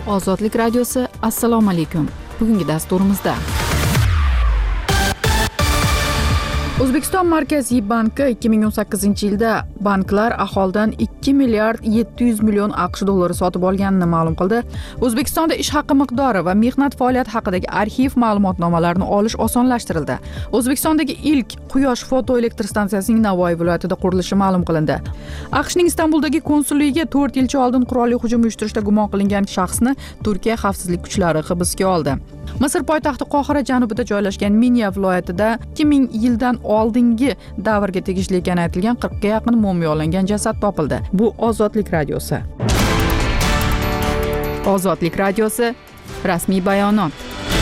Ozodlik radiosi, assalomu alaykum. Bugungi dasturimizda O'zbekiston Markaziy banki 2018-yilda banklar aholidan 2 milliard 700 million AQSh dollari sotib olganini ma'lum qildi. O'zbekistonda ish haqi miqdori va mehnat faoliyati haqidagi arxiv ma'lumotnomalarini olish osonlashtirildi. O'zbekistondagi ilk quyosh fotoelektr stansiyasining Navoiy viloyatida qurilishi ma'lum qilindi. AQShning Istanbuldagi konsulligiga 4 yilcha oldin qurolli hujum uyushtirishda gumon qilingan shaxsni Turkiya xavfsizlik kuchlari hibsga oldi. Misr poytaxti Qohira janubida joylashgan Minya viloyatida 2000 yildan oldingi davrga tegishli ekani aytilgan 40 ga yaqin mumiyolangan jasad topildi. Bu Ozodlik radiosi. Ozodlik radiosi rasmiy bayonot.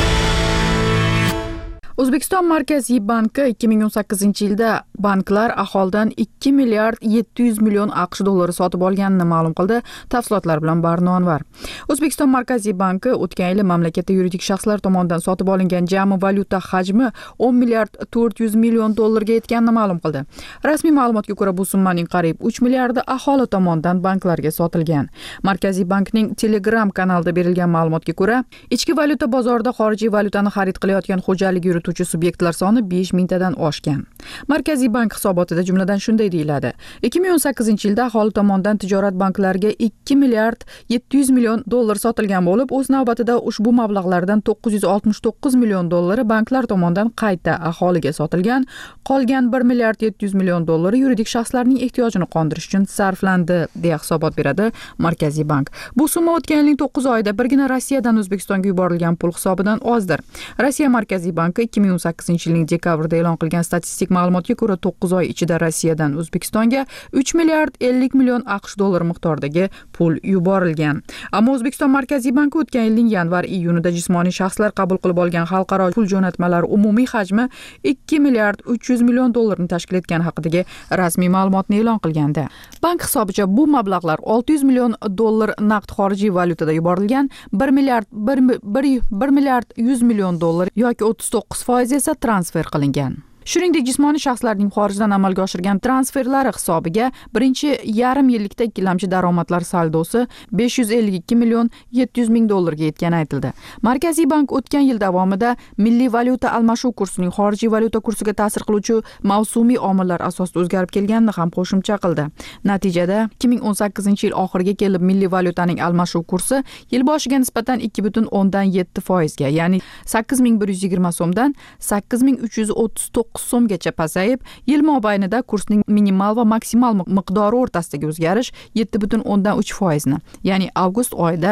O'zbekiston Markaziy banki 2018-yilda banklar aholidan 2 milliard 700 million AQSh dollari sotib olganini ma'lum qildi. Tafsilotlar bilan Barno Anvar. O'zbekiston Markaziy banki o'tgan yili mamlakatda yuridik shaxslar tomonidan sotib olingan jami valyuta hajmi 10 milliard 400 million dollarga yetganini ma'lum qildi. Rasmiy ma'lumotga ko'ra bu summaning qariyb 3 milliardi aholi tomonidan banklarga sotilgan. Markaziy bankning Telegram kanalida berilgan ma'lumotga ko'ra, ichki valyuta bozorida xorijiy valyutani xarid qilayotgan xo'jalik subyektlar soni 5 mingtadan oshgan. Markaziy bank hisobotida jumladan shunday deyiladi. 2018-yilda aholi tomonidan tijorat banklariga 2 milliard 700 million dollar sotilgan bo'lib, o'z navbatida ushbu mablag'lardan 969 million dollari banklar tomonidan qayta aholiga sotilgan, qolgan 1 milliard 700 million dollari yuridik shaxslarning ehtiyojini qondirish uchun sarflandi, deya hisobot beradi Markaziy bank. Bu summa o'tgan yilning 9 oyida birgina Rossiyadan O'zbekistonga yuborilgan pul hisobidan ozdir. Rossiya Markaziy banki 2018-yilning dekabrida e'lon qilgan statistik ma'lumotga ko'ra 9 oy ichida Rossiyadan O'zbekistonga 3 milliard 50 million AQSh dollari miqdoridagi pul yuborilgan. Ammo O'zbekiston Markaziy banki o'tgan yilning yanvar-iyunida jismoniy shaxslar qabul qilib olgan xalqaro pul jo'natmalari umumiy hajmi 2 milliard 300 million dollarni tashkil etgani haqidagi rasmiy ma'lumotni e'lon qilgandi. Bank hisobicha bu mablag'lar 600 million dollar naqd xorijiy valyutada yuborilgan, 1 milliard 100 million dollar yoki 39% esa transfer qilingan. Shuningdek, jismoniy shaxslarning xorijdan amalga oshirgan transferlari hisobiga birinchi yarim yillikda ikkilamchi daromadlar saldosi 552 million 700 ming dollarga yetgani aytildi. Markaziy bank o'tgan yil davomida milliy valyuta almashuv kursining xorijiy valyuta kursiga ta'sir qiluvchi mavsumiy omillar asosida o'zgarib kelganini ham qo'shimcha qildi. Natijada 2018-yil oxiriga kelib milliy valyutaning almashuv kursi yil boshiga nisbatan 2.7%, ya'ni 8120 so'mdan 8339 so'mgacha pasayib, yil mobaynida kursning minimal va maksimal miqdori o'rtasidagi o'zgarish 7.3%, ya'ni avgust oyida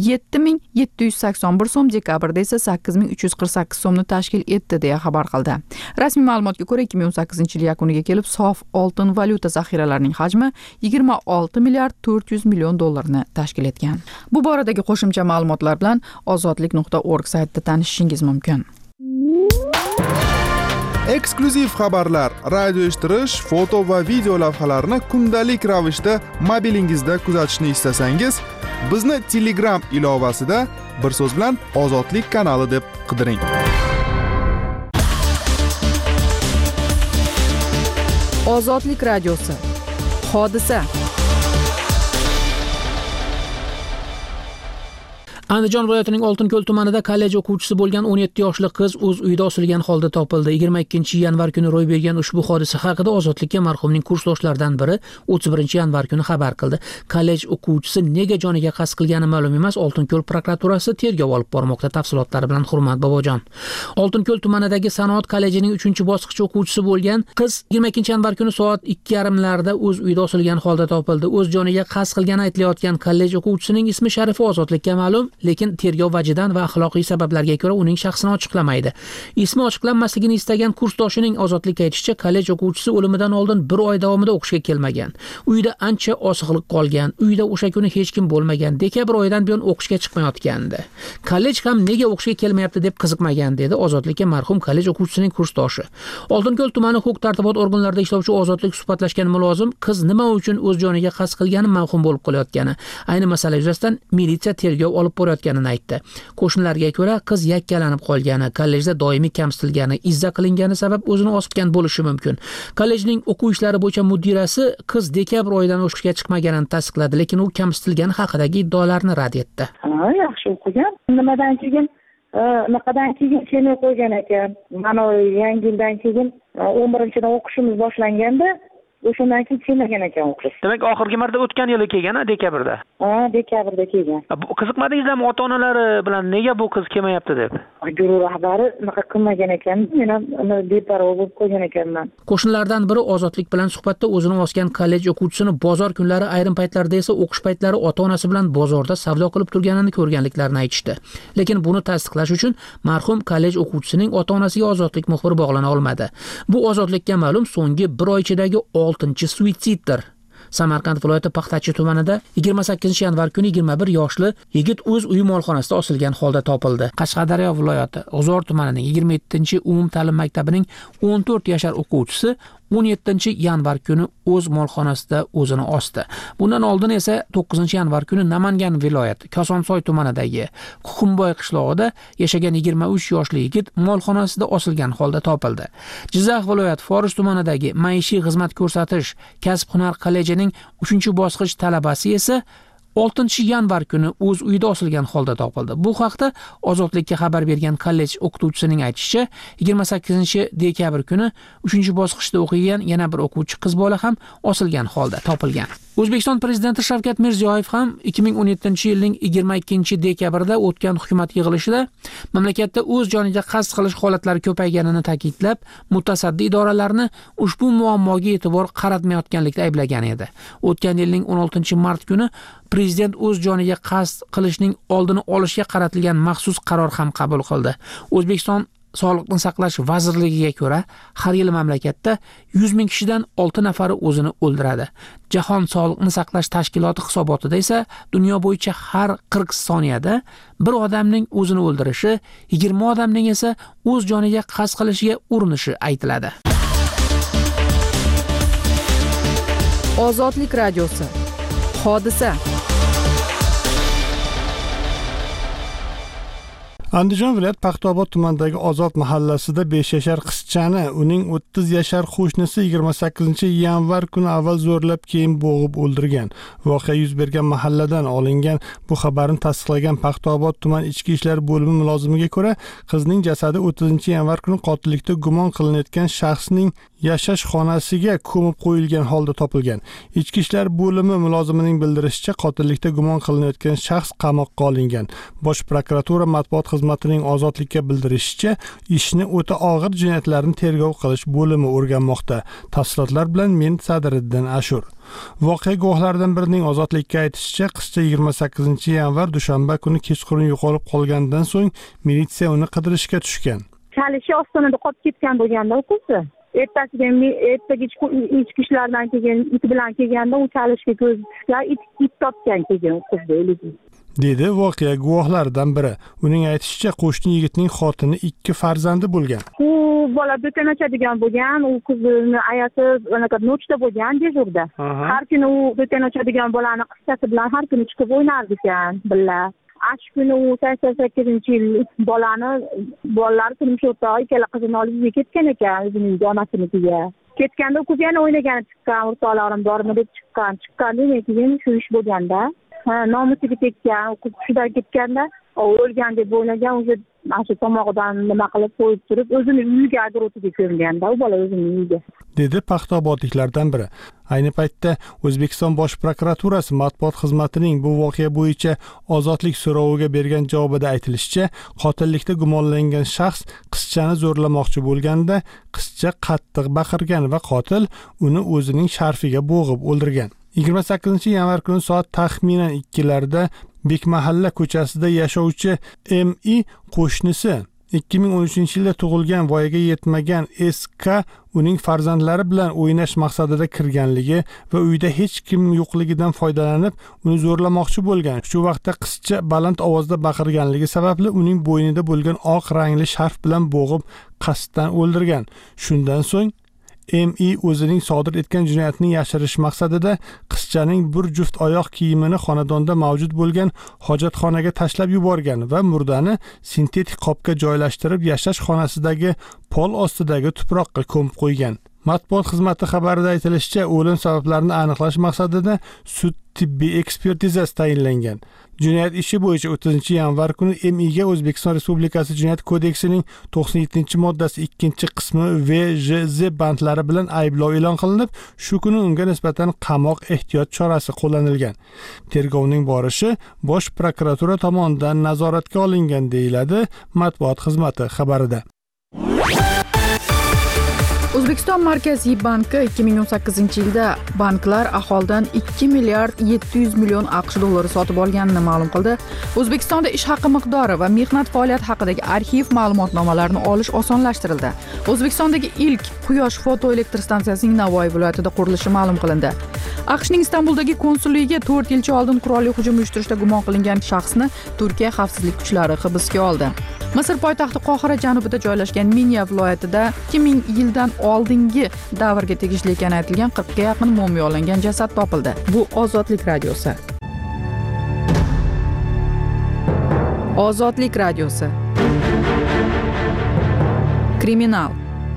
7781 so'm, dekabrda esa 8348 so'mni tashkil etdi, deya xabar qildi. Rasmiy ma'lumotga ko'ra 2018-yil yakuniga kelib sof oltin valyuta zaxiralarining hajmi 26 milliard 400 million dollarni tashkil etgan. Bu boradagi qo'shimcha ma'lumotlar bilan ozodlik.org saytida tanishishingiz mumkin. Eksklyuziv xabarlar, radio eshittirish, foto va video lavhalarni kundalik ravishda mobilingizda kuzatishni istasangiz, bizni Telegram ilovasida bir so'z bilan Ozodlik kanali deb qidiring. Ozodlik radiosi. Hodisa. Andijon viloyatining Oltinko'l tumanida kollej o'quvchisi bo'lgan 17 yoshli qiz o'z uyida osilgan holda topildi. 22-yanvar kuni ro'y bergan ushbu hodisa haqida Ozodlikka marhumning kursdoshlaridan biri 31-yanvar kuni xabar qildi. Kollej o'quvchisi nega joniga qasd qilgani ma'lum emas. Oltinko'l prokuraturasi tergov olib bormoqda. Tafsilotlari bilan Hurmat Bobojon. Oltinko'l tumanidagi sanoat kollejining 3-bosqich o'quvchisi bo'lgan qiz 22-yanvar kuni soat 2:30larda o'z uyida osilgan holda topildi. O'z joniga qasd qilgani aytilayotgan kollej o'quvchisining ismi Sharifa Ozodlikka ma'lum, lekin tergov vajidan va axloqiy sabablarga ko'ra uning shaxsini ochiqlamaydi. Ismi ochiqlanmasligini istagan kursdoshining Ozodlikka aytishicha, kollej o'quvchisi o'limidan oldin 1 oy davomida o'qishga kelmagan. Uyda ancha osiqlik qolgan. Uyda o'sha kuni hech kim bo'lmagan. Dekabr oyidan buyon o'qishga chiqmayotgandi. Kollej ham nega o'qishga kelmayapti deb qiziqmagan, dedi Ozodlikka marhum kollej o'quvchisining kursdoshi. Oltinko'l tumani huquq-tartibot organlarida ishlovchi Ozodlik suhbatlashgan mulozim qiz nima uchun o'z joniga qasd qilgani mavhum bo'lib qolayotgani, ayni masala yuzasidan militsiya tergov olib ko'rayotganini aytdi. Qo'shnilarga ko'ra, qiz yakkalanib qolgani, kollejda doimiy kamsitilgani, izza qilingani sabab o'zini osibgan bo'lishi mumkin. Kollejning o'quv ishlari bo'yicha mudirasi qiz dekabr oyidan o'qishga chiqmaganini tasdiqladi, lekin u kamsitilgani haqidagi iddaolarni rad etdi. Yaxshi o'qigan. Nimadan keyin kelmay qo'ygan ekan. Mana yangi yildan keyin 11-dan o'qishimiz boshlanganda o'shandan keyin kelmagan ekan o'qish. Demak, oxirgi marta o'tgan yili kelgan, dekabrda. Dekabrda kelgan. Qiziqmadingizlarmi ota-onalari bilan nega bu qiz kelmayapti deb? Guruh rahbari unaqa qilmagan ekan, men ham uni beparvo bo'lib qo'ygan ekanman. Qo'shnilardan biri Ozodlik bilan suhbatda o'zini osgan kollej o'quvchisini bozor kunlari, ayrim paytlarda esa o'qish paytlari ota-onasi bilan bozorda savdo qilib turganini ko'rganliklarini aytishdi. Lekin buni tasdiqlash uchun marhum kollej o'quvchisining ota-onasiga Ozodlik muxbiri bog'lana olmadi. Bu Ozodlikka ma'lum so'nggi 1 oy ichidagi 6-chi suitsiddir. Samarqand viloyati Paxtachi tumanida 28 yanvar kuni 21 yoshli yigit o'z uyi molxonasida osilgan holda topildi. Qashqadaryo viloyati G'uzor tumanining 27-umumta'lim maktabining 14 yashar o'quvchisi 17 yanvar kuni o'z molxonasida o'zini osdi. Bundan oldin esa 9 yanvar kuni Namangan viloyati Kosonsoy tumanidagi Quxumboy qishlog'ida yashagan 23 yoshli yigit molxonasida osilgan holda topildi. Jizzax viloyati Forish tumanidagi maishiy xizmat ko'rsatish kasb-hunar kollejining 3-bosqich talabasi esa 6 yanvar kuni o'z uyida osilgan holda topildi. Bu haqda Ozodlikka xabar bergan kollej o'qituvchisining aytishicha, 28-dekabr kuni 3-bosqichda o'qigan yana bir o'quvchi qiz bola ham osilgan holda topilgan. O'zbekiston prezidenti Shavkat Mirziyoyev ham 2017-yilning 22-dekabrda o'tgan hukumat yig'ilishida mamlakatda o'z joniga qasd qilish holatlari ko'payganini ta'kidlab, mutasaddi idoralarni ushbu muammoga e'tibor qaratmayotganlikda ayblagan edi. O'tgan yilning 16-mart kuni prezident o'z joniga qasd qilishning oldini olishga qaratilgan maxsus qaror ham qabul qildi. O'zbekiston Sog'liqni saqlash vazirligiga ko'ra, har yili mamlakatda 100 ming kishidan 6 nafari o'zini o'ldiradi. Jahon Sog'liqni saqlash tashkiloti hisobotida esa dunyo bo'yicha har 40 soniyada bir odamning o'zini o'ldirishi, 20 odamning esa o'z joniga qasd qilishiga urinishi aytiladi. Ozodlik radiosi. Hodisa. Andijon viloyat Paxtaobod tumanidagi Ozod mahallasida 5 yashar qizchani uning 30 yashar qo'shnisi 28 yanvar kuni avval zo'rlab, keyin bo'g'ib o'ldirgan. Voqea yuz bergan mahalladan olingan bu xabarni tasdiqlagan Paxtaobod tuman ichki ishlar bo'limi mulozimiga ko'ra, qizning jasadi 30 yanvar kuni qotillikda gumon qilinayotgan shaxsning yashash xonasiga ko'mib qo'yilgan holda topilgan. Ichki ishlar bo'limi mulozimining bildirishicha, qotillikda gumon qilinayotgan shaxs qamoqqa olingan. Bosh prokuratura matbuot xizmatining Ozodlikka bildirishicha, ishni o'ta og'ir jinoyatlarni tergov qilish bo'limi o'rganmoqda. Tafsilotlar bilan men Sadriddin Ashur. Voqea guvohlaridan birining Ozodlikka aytishicha, qizcha 28 yanvar dushanba kuni kechqurun yo'qolib qolgandan so'ng militsiya uni qidirishga tushgan. Chalishi ostonada qolib ketgan bo'lganda o'qisi. Ertasiga ichki ishlardan keyin it bilan kelganda u chalishga ko'z tushgan, it topgan keyin qizni. dedi voqea guvohlaridan biri. Uning aytishicha, qo'shni yigitning xotini 2 farzandi bo'lgan. U bola do'kon ochadigan bo'lgan, u qizini ayasi nochda bo'lgan dejurda. Har kuni u do'kon ochadigan bolani qizchasi bilan har kuni chiqib o'ynardi ekan birga. Ash kuni u 88-yil bolalar turmush o'rtog'i ikkala qizini olib ketgan ekan, o'zining onasinikiga. Ketganda u qiz yana o'ynagani chiqqan, o'rtoqlarim bormi deb chiqqan keyin shu ish bo'lganda nomusiga tekkan, u qiz shunday ketganda, o'lgan deb o'ylagan, o'sha shu tomog'idan nima qilib qo'yib turib, o'zini uyiga agrotiga ko'mganda, u bola o'zining uyiga. dedi Paxtaobodliklardan biri. Ayni paytda O'zbekiston Bosh prokuraturasi matbuot xizmatining bu voqea bo'yicha Ozodlik so'roviga bergan javobida aytilishicha, qotillikda gumonlangan shaxs qizchani zo'rlamoqchi bo'lganda, qizcha qattiq baqirgan va qotil uni o'zining sharfiga bo'g'ib o'ldirgan. 28 yanvar kuni soat taxminan 2larda Bekmahalla ko'chasida yashovchi M.I. qo'shnisi 2013-yilda tug'ilgan voyaga yetmagan S.K. uning farzandlari bilan o'ynash maqsadida kirganligi va uyda hech kim yo'qligidan foydalanib uni zo'rlamoqchi bo'lgan. Shu vaqtda qizcha baland ovozda baqirganligi sababli uning bo'ynida bo'lgan oq rangli sharf bilan bo'g'ib qasddan o'ldirgan. Shundan so'ng MI o'zining sodir etgan jinoyatni yashirish maqsadida qizchaning bir juft oyoq kiyimini xonadonda mavjud bo'lgan hojatxonaga tashlab yuborgan va murdani sintetik qopga joylashtirib yashash xonasidagi pol ostidagi tuproqqa ko'mib qo'ygan. Matbuot xizmati xabarida aytilishicha, o'lim sabablarini aniqlash maqsadida sud tibbiy ekspertizasi tayinlangan. Jinoyat ishi bo'yicha 30-yanvar kuni MIga O'zbekiston Respublikasi Jinoyat kodeksining 97-moddasi 2-qismi VJZ bandlari bilan ayblov e'lon qilinib, shu kuni unga nisbatan qamoq ehtiyot chorasi qo'llanilgan. Tergovning borishi Bosh prokuratura tomonidan nazoratga olingan, deyiladi matbuot xizmati xabarida. O'zbekiston Markaziy banki 2018-yilda banklar aholidan 2 milliard 700 million AQSh dollari sotib olganini ma'lum qildi. O'zbekistonda ish haqi miqdori va mehnat faoliyati haqidagi arxiv ma'lumotnomalarini olish osonlashtirildi. O'zbekistondagi ilk quyosh fotoelektr stansiyasining Navoiy viloyatida qurilishi ma'lum qilindi. AQShning Istanbuldagi konsulligiga 4 yilcha oldin qurolli hujum uyushtirishda gumon qilingan shaxsni Turkiya xavfsizlik kuchlari hibsga oldi. Misr poytaxti Qohira janubida joylashgan Minya viloyatida 2000 yildan oldingi davrga tegishli ekani aytilgan 40 ga yaqin mumiyolangan jasad topildi. Bu Ozodlik radiosi. Ozodlik radiosi. Kriminal.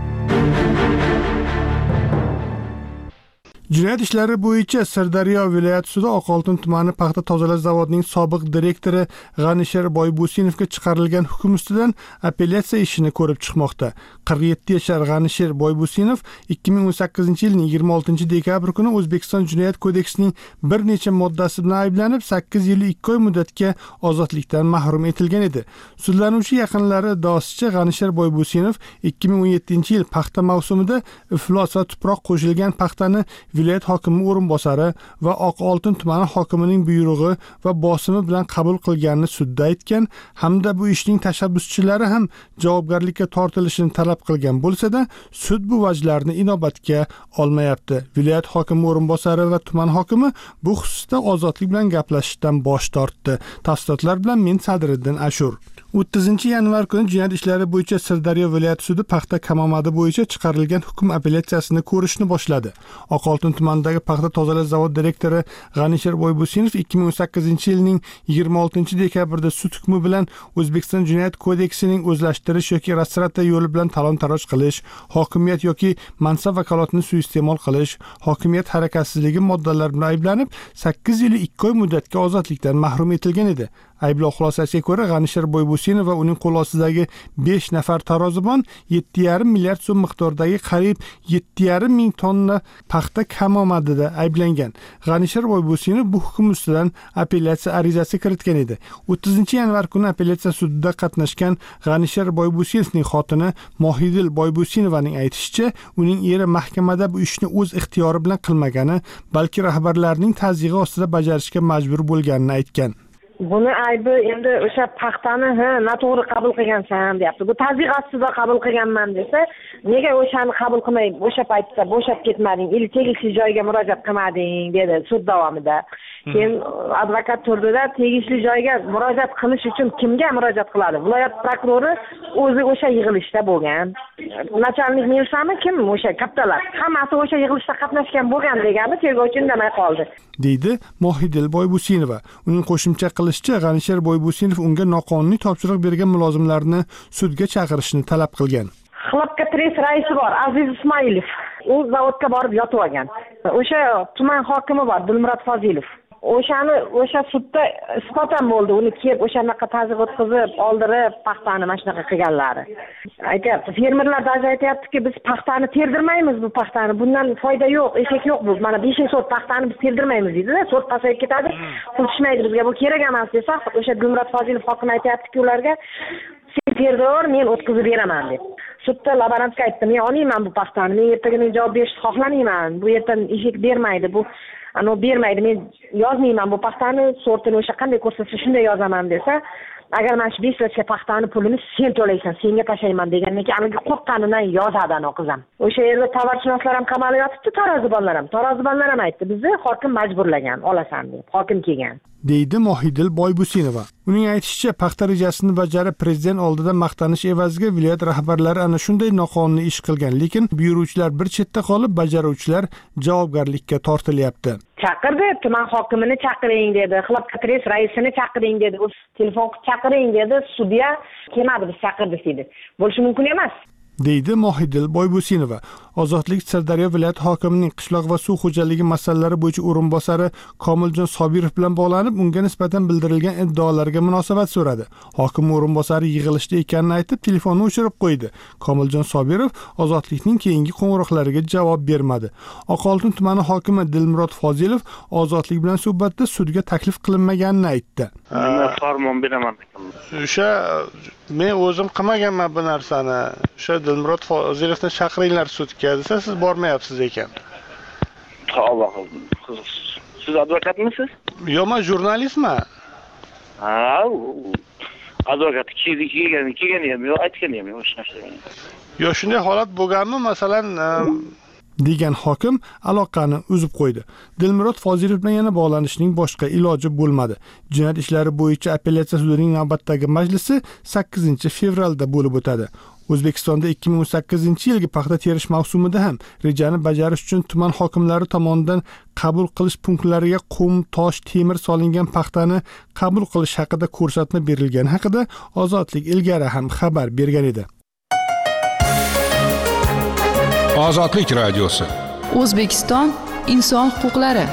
Jinoyat ishlari bo'yicha Sirdaryo viloyat sudi Oqoltin tumani paxta tozalash zavodining sobiq direktori G'anisher Boybusinovga chiqarilgan hukm ustidan apellyatsiya ishini ko'rib chiqmoqda. 47 yashar G'anisher Boybusinov 2018-yilning 26 dekabr kuni O'zbekiston Jinoyat kodeksining bir necha moddasi bilan ayblanib 8 yil 2 oy muddatga ozodlikdan mahrum etilgan edi. Sudlanuvchi yaqinlari iddaosicha G'anisher Boybusinov 2017-yil paxta mavsumida iflos va tuproq qo'shilgan paxtani viloyat hokimi o'rinbosari va Oqoltin tumani hokimining buyrug'i va bosimi bilan qabul qilganini sudda aytgan hamda bu ishning tashabbuschilari ham javobgarlikka tortilishini talab qilgan bo'lsa-da, sud bu vajlarni inobatga olmayapti. Viloyat hokimi o'rinbosari va tuman hokimi bu xususda ozodlik bilan gaplashishdan bosh tortdi. Tafsilotlar bilan men Sadriddin Ashur. 30-yanvar kuni jinoyat ishlari bo'yicha Sirdaryo viloyat sudi paxta kamomadi bo'yicha chiqarilgan hukm apellyatsiyasini ko'rishni boshladi. Oqoltin tumanidagi paxta tozalash zavodi direktori G'anisher Boybusinov 2018-yilning 26 dekabrda sud hukmi bilan O'zbekiston Jinoyat kodeksining o'zlashtirish yoki rastrata yo'li bilan talon-taroj qilish, hokimiyat yoki mansab vakolatini suiiste'mol qilish, hokimiyat harakatsizligi moddalari bilan ayblanib 8 yil 2 oy muddatga ozodlikdan mahrum etilgan edi. Ayblov xulosasiga ko'ra G'anisher Boybusinov va uning qo'l ostidagi 5 nafar tarozibon 7,5 milliard so'm miqdoridagi qariyb 7,5 ming tonna paxta kamomadida ayblangan. G'anisher Boybusinov bu hukm ustidan apellyatsiya arizasi kiritgan edi. 30-yanvar kuni apellyatsiya sudida qatnashgan G'anisher Boybusinovning xotini Mohidil Boybusinovaning aytishicha, uning eri mahkamada bu ishni o'z ixtiyori bilan qilmagani, balki rahbarlarning tazyiqi ostida bajarishga majbur bo'lganini aytgan. Buni aybi endi o'sha paxtani noto'g'ri qabul qilgansan deyapti. Bu tazyiq ostida qabul qilganman desa, nega o'shani qabul qilmay o'sha paytda bo'shab ketmading, tegishli joyga murojaat qilmading dedi sud davomida. Keyin advokat turdida tegishli joyga murojaat qilish uchun kimga murojaat qiladi? Viloyat prokurori o'zi o'sha yig'ilishda bo'lgan. Nachalnik Milsami kim o'sha kattalar? Hammasi o'sha yig'ilishda qatnashgan bo'lgan degani tergovchi indamay qoldi. Deydi Mohidil Boybusinova. Uning qo'shimcha qilishicha, G'anisher Boybusinov unga noqonuniy topshiriq bergan mulozimlarni sudga chaqirishni talab qilgan. Xalqqa press raisi bor, Aziz Ismoilov. U zavodga borib yotib olgan. O'sha tuman hokimi bor, Dilmurod Fozilov. O'sha sudda isbotan bo'ldi. Uni kelib o'shanaqa tazyiq o'tkazib, oldirib, paxtani mana shunaqa qilganlari. Aytyapti, fermerlar даже aytayaptiki, biz paxtani terdirmaymiz bu paxtani. Bundan foyda yo'q, eshak yo'q bu. Mana 5 sot paxtani biz terdirmaymiz deydi-da, sot pasayib ketadi. Pul tushmaydi bizga, bu kerak emas desa, o'sha Dilmurod Fozilov hokim aytayaptiki ularga, sen terdir, men o'tkazib beraman deb. Sudda laborantga aytdim, men olmayman bu paxtani, men ertaga javob berishni xohlamayman. Bu yerdan eshak bermaydi, bu bermaydi, men yozmayman bu paxtani, sortini o'sha qanday ko'rsatsa shunday yozaman desa, agar mana shu 5 soatga paxtani pulini sen to'laysan, senga tashlayman degandan keyin aniga qo'rqqanidan yozadi ana qizim. O'sha yerda tovarshunoslar ham qamalib yotibdi, tarozibonlar ham aytdi, bizni hokim majburlagan, olasan deb, hokim kelgan. deydi Mohidil Boybusinova. Uning aytishicha, paxta rejasini bajarib prezident oldida maqtanish evaziga viloyat rahbarlari ana shunday noqonuniy ish qilgan, lekin buyuruvchilar bir chetda qolib, bajaruvchilar javobgarlikka tortilyapti. Chaqirdi, tuman hokimini chaqiring dedi, xilop-ko'tarish raisini chaqiring dedi, o'z telefon qilib chaqiring dedi, sudya kelmadi, biz chaqirdik dedi. Bo'lishi mumkin emas. deydi Mohidil Boybusinova. Ozodlik Sirdaryo viloyat hokimining qishloq va suv xo'jaligi masalalari bo'yicha o'rinbosari Komiljon Sobirov bilan bog'lanib, unga nisbatan bildirilgan iddaolarga munosabat so'radi. Hokim o'rinbosari yig'ilishda ekanini aytib, telefonni o'chirib qo'ydi. Komiljon Sobirov Ozodlikning keyingi qo'ng'iroqlariga javob bermadi. Oqoltin tumani hokimi Dilmurod Fozilov Ozodlik bilan suhbatda sudga taklif qilinmaganini aytdi. Farmon beraman. O'sha men o'zim qilmaganman bu narsani. O'sha Dilmurod Fozilovni chaqiringlar sudga desa, siz bormayapsiz ekan. Tavba qildim. Siz advokatmisiz? Yo'q, men jurnalistman. Ha, advokat kelgan ham yo'q, aytgan ham yo'q hech narsa. Yo'q, shunday holat bo'lganmi, masalan, degan hokim aloqani uzib qo'ydi. Dilmurod Fozilov bilan yana bog'lanishning boshqa iloji bo'lmadi. Jinoyat ishlari bo'yicha apellyatsiya sudining navbatdagi majlisi 8 fevralda bo'lib o'tadi. O'zbekistonda 2018-yilgi paxta terish mavsumida ham rejani bajarish uchun tuman hokimlari tomonidan qabul qilish punktlariga qum, tosh, temir solingan paxtani qabul qilish haqida ko'rsatma berilgani haqida Ozodlik ilgari ham xabar bergan edi. Ozodlik radiosi. O'zbekiston inson huquqlari.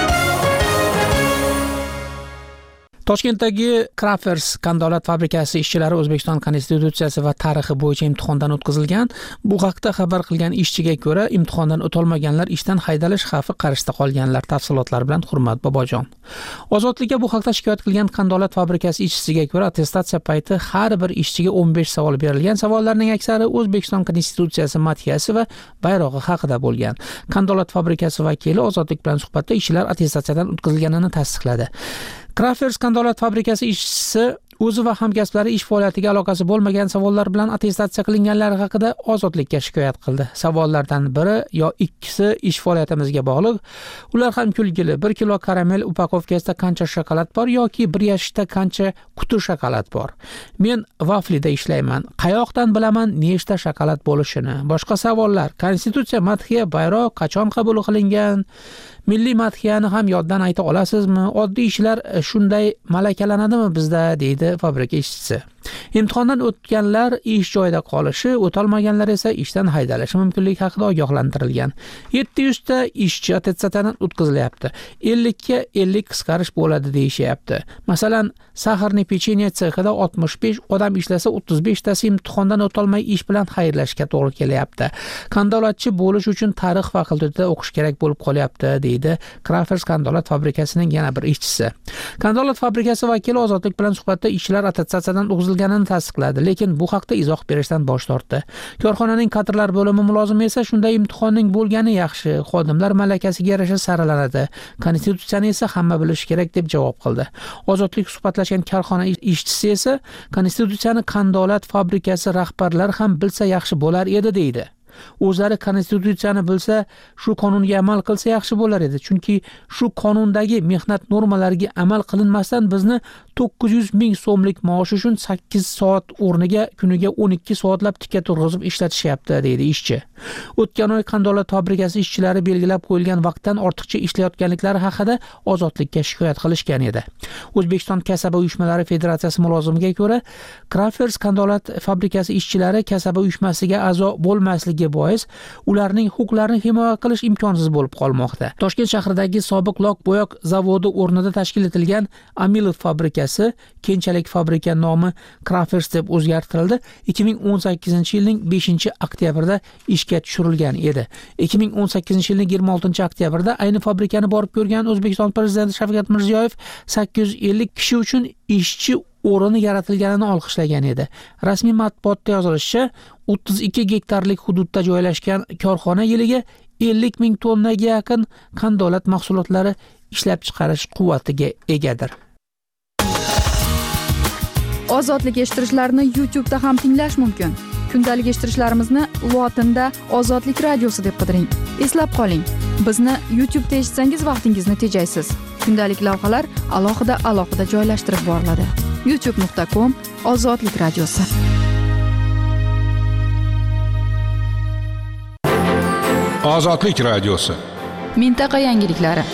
Toshkentdagi Crafers qandolat fabrikasi ishchilari O'zbekiston Konstitutsiyasi va tarixi bo'yicha imtihondan o'tkazilgan. Bu haqda xabar qilgan ishchiga ko'ra, imtihondan o'tolmaganlar ishdan haydalish xavfi qarshida qolganlar. Tafsilotlar bilan Hurmat Bobojon. Ozodlikka bu haqda shikoyat qilgan qandolat fabrikasi ishchisiga ko'ra, attestatsiya payti har bir ishchiga 15 savol berilgan. Savollarning aksari O'zbekiston Konstitutsiyasi madhiyasi va bayrog'i haqida bo'lgan. Qandolat fabrikasi vakili Ozodlik bilan suhbatda ishchilar attestatsiyadan o'tkazilganini tasdiqladi. Crafers qandolat fabrikasi ishchisi o'zi va hamkasblari ish faoliyatiga aloqasi bo'lmagan savollar bilan attestatsiya qilinganlari haqida Ozodlikka shikoyat qildi. Savollardan biri yo ikkisi ish faoliyatimizga bog'liq. Ular ham kulgili. 1 kilo karamel upakovkasida qancha shokolad bor yoki 1 yashikda qancha quti shokolad bor. Men vaflida ishlayman. Qayoqdan bilaman nechta shokolad bo'lishini? Boshqa savollar. Konstitutsiya, madhiya, bayroq qachon qabul qilingan? Milliy madhiyani ham yoddan ayta olasizmi? Oddiy ishlar shunday malakalanadimi bizda, deydi fabrika ishchisi. Imtihondan o'tganlar ish joyida qolishi, o'tolmaganlar esa ishdan haydalishi mumkinligi haqida ogohlantirilgan. 700 ta ishchi attestatsiyadan o'tkazilyapti. 50 ga 50 qisqarish bo'ladi deyishyapti. Masalan, saharni pechenye sexida 65 odam ishlasa, 35 tasi imtihondan o'tolmay ish bilan xayrlashga to'g'ri kelyapti. Qandolatchi bo'lish uchun tarix fakultetida o'qish kerak bo'lib qolyapti, deydi Crafers qandolat fabrikasining yana bir ishchisi. Qandolat fabrikasi vakili Ozodlik bilan suhbatda ishchilar attestatsiyadan o'tkazilganini tasdiqladi, lekin bu haqda izoh berishdan bosh tortdi. Korxonaning kadrlar bo'limi mulozimi esa shunday imtihonning bo'lgani yaxshi, xodimlar malakasiga yarasha saralanadi. Konstitutsiyani esa hamma bilishi kerak deb javob qildi. Ozodlik suhbatlashgan korxona ishchisi esa Konstitutsiyani qandolat fabrikasi rahbarlari ham bilsa yaxshi bo'lar edi, deydi. O'zlari konstitutsiyani bilsa, shu qonunga amal qilsa yaxshi bo'lar edi. Chunki shu qonundagi mehnat normalariga amal qilinmasdan bizni 900 ming so'mlik maosh uchun 8 soat o'rniga kuniga 12 soatlab tikka turg'izib ishlatishyapti, deydi ishchi. O'tgan oy qandolat fabrikasi ishchilari belgilab qo'yilgan vaqtdan ortiqcha ishlayotganliklari haqida Ozodlikka shikoyat qilishgan edi. O'zbekiston kasaba uyushmalari federatsiyasi mulozimiga ko'ra, Crafers qandolat fabrikasi ishchilari kasaba uyushmasiga a'zo bo'lmasligi bois ularning huquqlarini himoya qilish imkonsiz bo'lib qolmoqda. Toshkent shahridagi sobiq lok bo'yoq zavodi o'rnida tashkil etilgan Amilov fabrikasi keyinchalik fabrika nomi Crafers deb o'zgartirildi. 2018-yilning 5-oktyabrida ishga tushirilgan edi. 2018-yilning 26-oktyabrida ayni fabrikani borib ko'rgan O'zbekiston prezidenti Shavkat Mirziyoyev 850 kishi uchun ishchi o'rni yaratilganini olqishlagan edi. Rasmiy matbuotda yozilishicha, 32 gektarlik hududda joylashgan korxona yiliga 50 ming tonnaga yaqin qandolat mahsulotlari ishlab chiqarish quvvatiga egadir. Ozodlik eshittirishlarni YouTube'da ham tinglash mumkin. Kundalik eshittirishlarimizni lotinda Ozodlik radiosi deb qidiring. Eslab qoling, bizni YouTube'da eshitsangiz vaqtingizni tejaysiz. kundalik lavhalar alohida joylashtirib boriladi. youtube.com/ozodlik radiosi. Ozodlik radiosi. Mintaqa yangiliklari.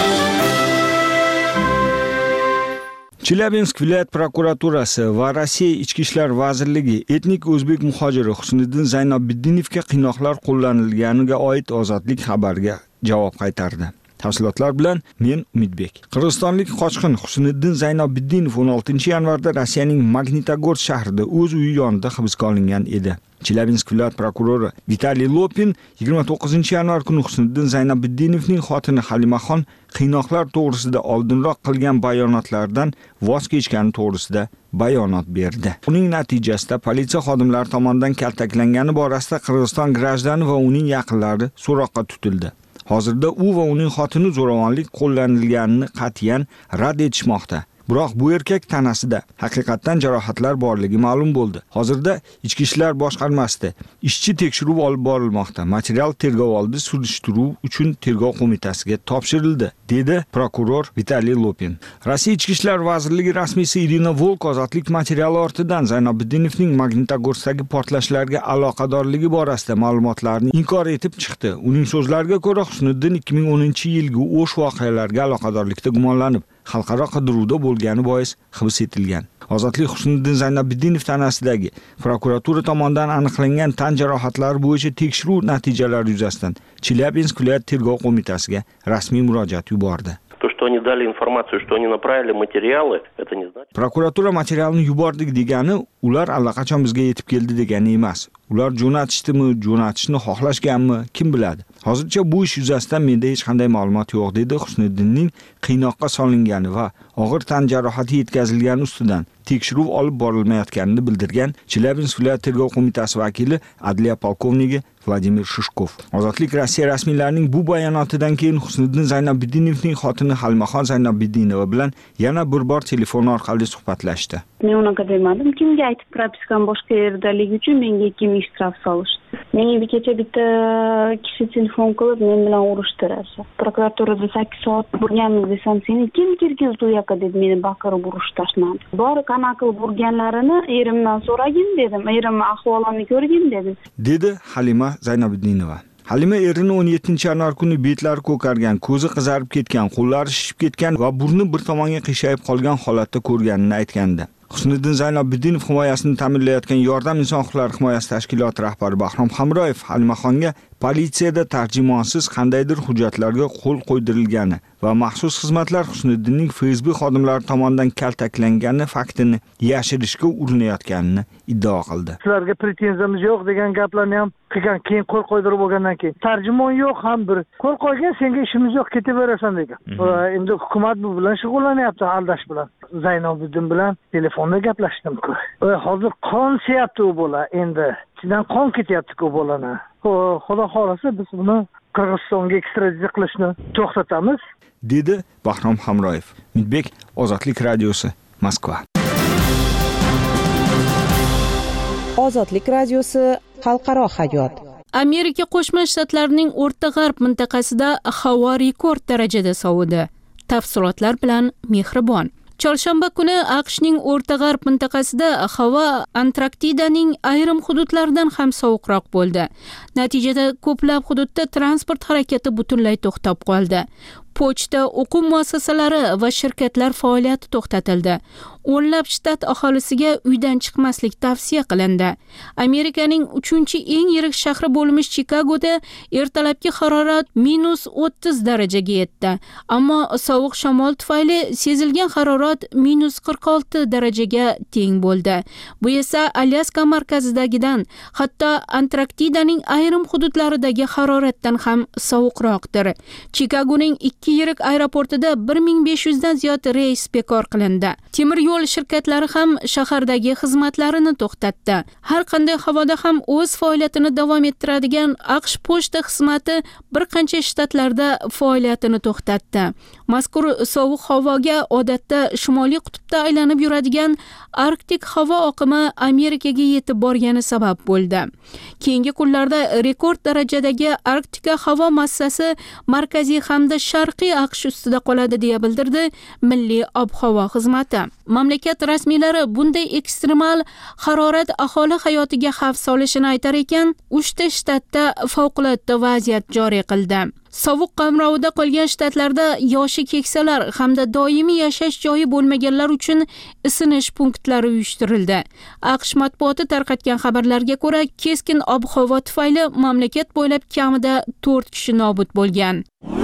Chelyabinsk viloyat prokuraturasi va Rossiya Ichki ishlar vazirligi etnik o'zbek muhojiri Husniddin Zaynobiddinovga qiynoqlar qo'llanilganiga oid Ozodlik xabariga javob qaytardi. Tafsilotlar bilan men Umidbek. Qirg'izistonlik qochqin Husniddin Zaynobiddinov 16-yanvarda Rossiyaning Magnitogorsk shahrida o'z uyi yonida hibsga olingan edi. Chelyabinsk viloyat prokurori Vitaliy Lopin 29-yanvar kuni Husniddin Zaynobiddinovning xotini Halimaxon qiynoqlar to'g'risida oldinroq qilgan bayonotlardan voz kechgani to'g'risida bayonot berdi. Uning natijasida politsiya xodimlari tomonidan kaltaklangani borasida Qirg'iziston grajdani va uning yaqinlari so'roqqa tutildi. Hozirda u va uning xotini zo'ravonlik qo'llanilganini qat'iyan rad etishmoqda. Biroq bu erkak tanasida haqiqatan jarohatlar borligi ma'lum bo'ldi. Hozirda Ichki ishlar boshqarmasida ishchi tekshiruv olib borilmoqda. Material tergovoldi surishtiruv uchun tergov qo'mitasiga topshirildi, dedi prokuror Vitaliy Lopin. Rossiya Ichki ishlar vazirligi rasmiysi Irina Volk ozodlik materiali ortidan Zaynobiddinovning Magnitogorskdagi portlashlarga aloqadorligi borasida ma'lumotlarni inkor etib chiqdi. Uning so'zlariga ko'ra, Husniddin 2010-yilgi O'sh voqealariga aloqadorlikda gumonlanib, xalqaro qidiruvda bo'lgani bois hibs etilgan. Ozodlik Husniddin Zaynobiddinov tanasidagi prokuratura tomonidan aniqlangan tan jarohatlari bo'yicha tekshiruv natijalari yuzasidan Chelyabinsk viloyat tergov qo'mitasiga rasmiy murojaat yubordi. То, что они дали информацию, что они направили материалы, это не значит. Prokuratura materialni yubordik degani, ular allaqachon bizga yetib keldi degani emas. Ular jo'natishdimi, jo'natishni xohlashganmi, kim biladi. Hozircha bu ish yuzasidan menda hech qanday ma'lumot yo'q, dedi Husniddinning qiynoqqa solingani va og'ir tan jarohati yetkazilgani ustidan tekshiruv olib borilmayotganini bildirgan Chelyabinsk viloyat tergov qo'mitasi vakili adliya polkovniki Vladimir Shishkov. Ozodlik Rossiya rasmiylarining bu bayonotidan keyin Husniddin Zaynobiddinovning xotini Halimaxon Zaynobiddinova bilan yana bir bor telefon orqali suhbatlashdi. Men unaqa demadim. Kimga aytib propiskam boshqa yerdaligi uchun menga 2000 shtraf solishdi. Menga bir kecha bitta kishi telefon qilib men bilan urushdi Rossiya. Prokuraturada 8 soat bo'lganmiz desam, seni kim kirgizdi u yoqqa deb meni baqirib urush tashladi. Bor qanaqa qilib urganlarini erimdan so'ragin dedim. Erim ahvolini ko'rgin dedim. Dedi Halima Zaynobiddinova. Halima erini 17-yanvar kuni betlari ko'kargan, ko'zi qizarib ketgan, qo'llari shishib ketgan va burni bir tomonga qiyshayib qolgan holatda ko'rganini aytgandi. Husniddin Zaynobiddinov himoyasini ta'minlayotgan Yordam inson huquqlari himoyasi tashkiloti rahbari Bahrom Hamroyev Halimaxonga politsiyada tarjimonsiz qandaydir hujjatlarga qo'l qo'ydirilgani va maxsus xizmatlar Husniddinning Facebook xodimlari tomonidan kaltaklangani faktini yashirishga urinayotganini iddao qildi. Sizlarga pretenziyamiz yo'q degan gaplarni ham qilgan, keyin qo'l qo'ydirib olgandan keyin tarjimon yo'q, ham bir qo'l qo'ygan, senga ishimiz yo'q, ketaverasan degan. Endi hukumat bu bilan shug'ullanyapti, aldash bilan. Zaynobiddin bilan telefonda gaplashdim. Hozir qon seyapti u bola, endi ichidan qon ketyapti ku bolani. Xudo xolasa biz buni Qirg'izistonga ekstraditsiya qilishni to'xtatamiz, dedi Bahrom Hamroyev. Umidbek, Ozodlik radiosi, Moskva. Ozodlik radiosi, xalqaro hayot. Amerika Qo'shma Shtatlarining O'rta G'arb mintaqasida havo rekord darajada sovidi. Tafsilotlar bilan Mehribon. Chorshanba kuni AQShning O'rta G'arb mintaqasida havo Antarktidaning ayrim hududlaridan ham sovuqroq bo'ldi. Natijada ko'plab hududda transport harakati butunlay to'xtab qoldi. Pochta, o'quv muassasalari va shirkatlar faoliyati to'xtatildi. O'nlab shtat aholisiga uydan chiqmaslik tavsiya qilindi. Amerikaning 3-eng yirik shahri bo'lmish Chikagoda ertalabki harorat -30 darajaga yetdi. Ammo sovuq shamol tufayli sezilgan harorat -46 darajaga teng bo'ldi. Bu esa Alyaska markazidagidan, hatto Antarktidaning ayrim hududlaridagi haroratdan ham sovuqroqdir. Chikagoning 2 yirik aeroportida 1500 dan ziyod reys bekor qilindi. Temir yo'l shirkatlari ham shahardagi xizmatlarini to'xtatdi. Har qanday havoda ham o'z faoliyatini davom ettiradigan AQSh pochta xizmati bir qancha shtatlarda faoliyatini to'xtatdi. Mazkur sovuq havoga odatda Shimoliy qutbda aylanib yuradigan Arktik havo oqimi Amerikaga yetib borgani sabab bo'ldi. Keyingi kunlarda rekord darajadagi Arktika havo massasi markaziy hamda sharq sharqiy AQSh ustida qoladi deya bildirdi Milliy ob-havo xizmati. Mamlakat rasmiylari bunday ekstremal harorat aholi hayotiga xavf solishini aytar ekan, 3 ta shtatda favqulodda vaziyat joriy qildi. Sovuq qamrovida qolgan shtatlarda yoshi keksalar hamda doimiy yashash joyi bo'lmaganlar uchun isinish punktlari uyushtirildi. AQSh matbuoti tarqatgan xabarlarga ko'ra, keskin ob-havo tufayli mamlakat bo'ylab kamida 4 kishi nobud bo'lgan.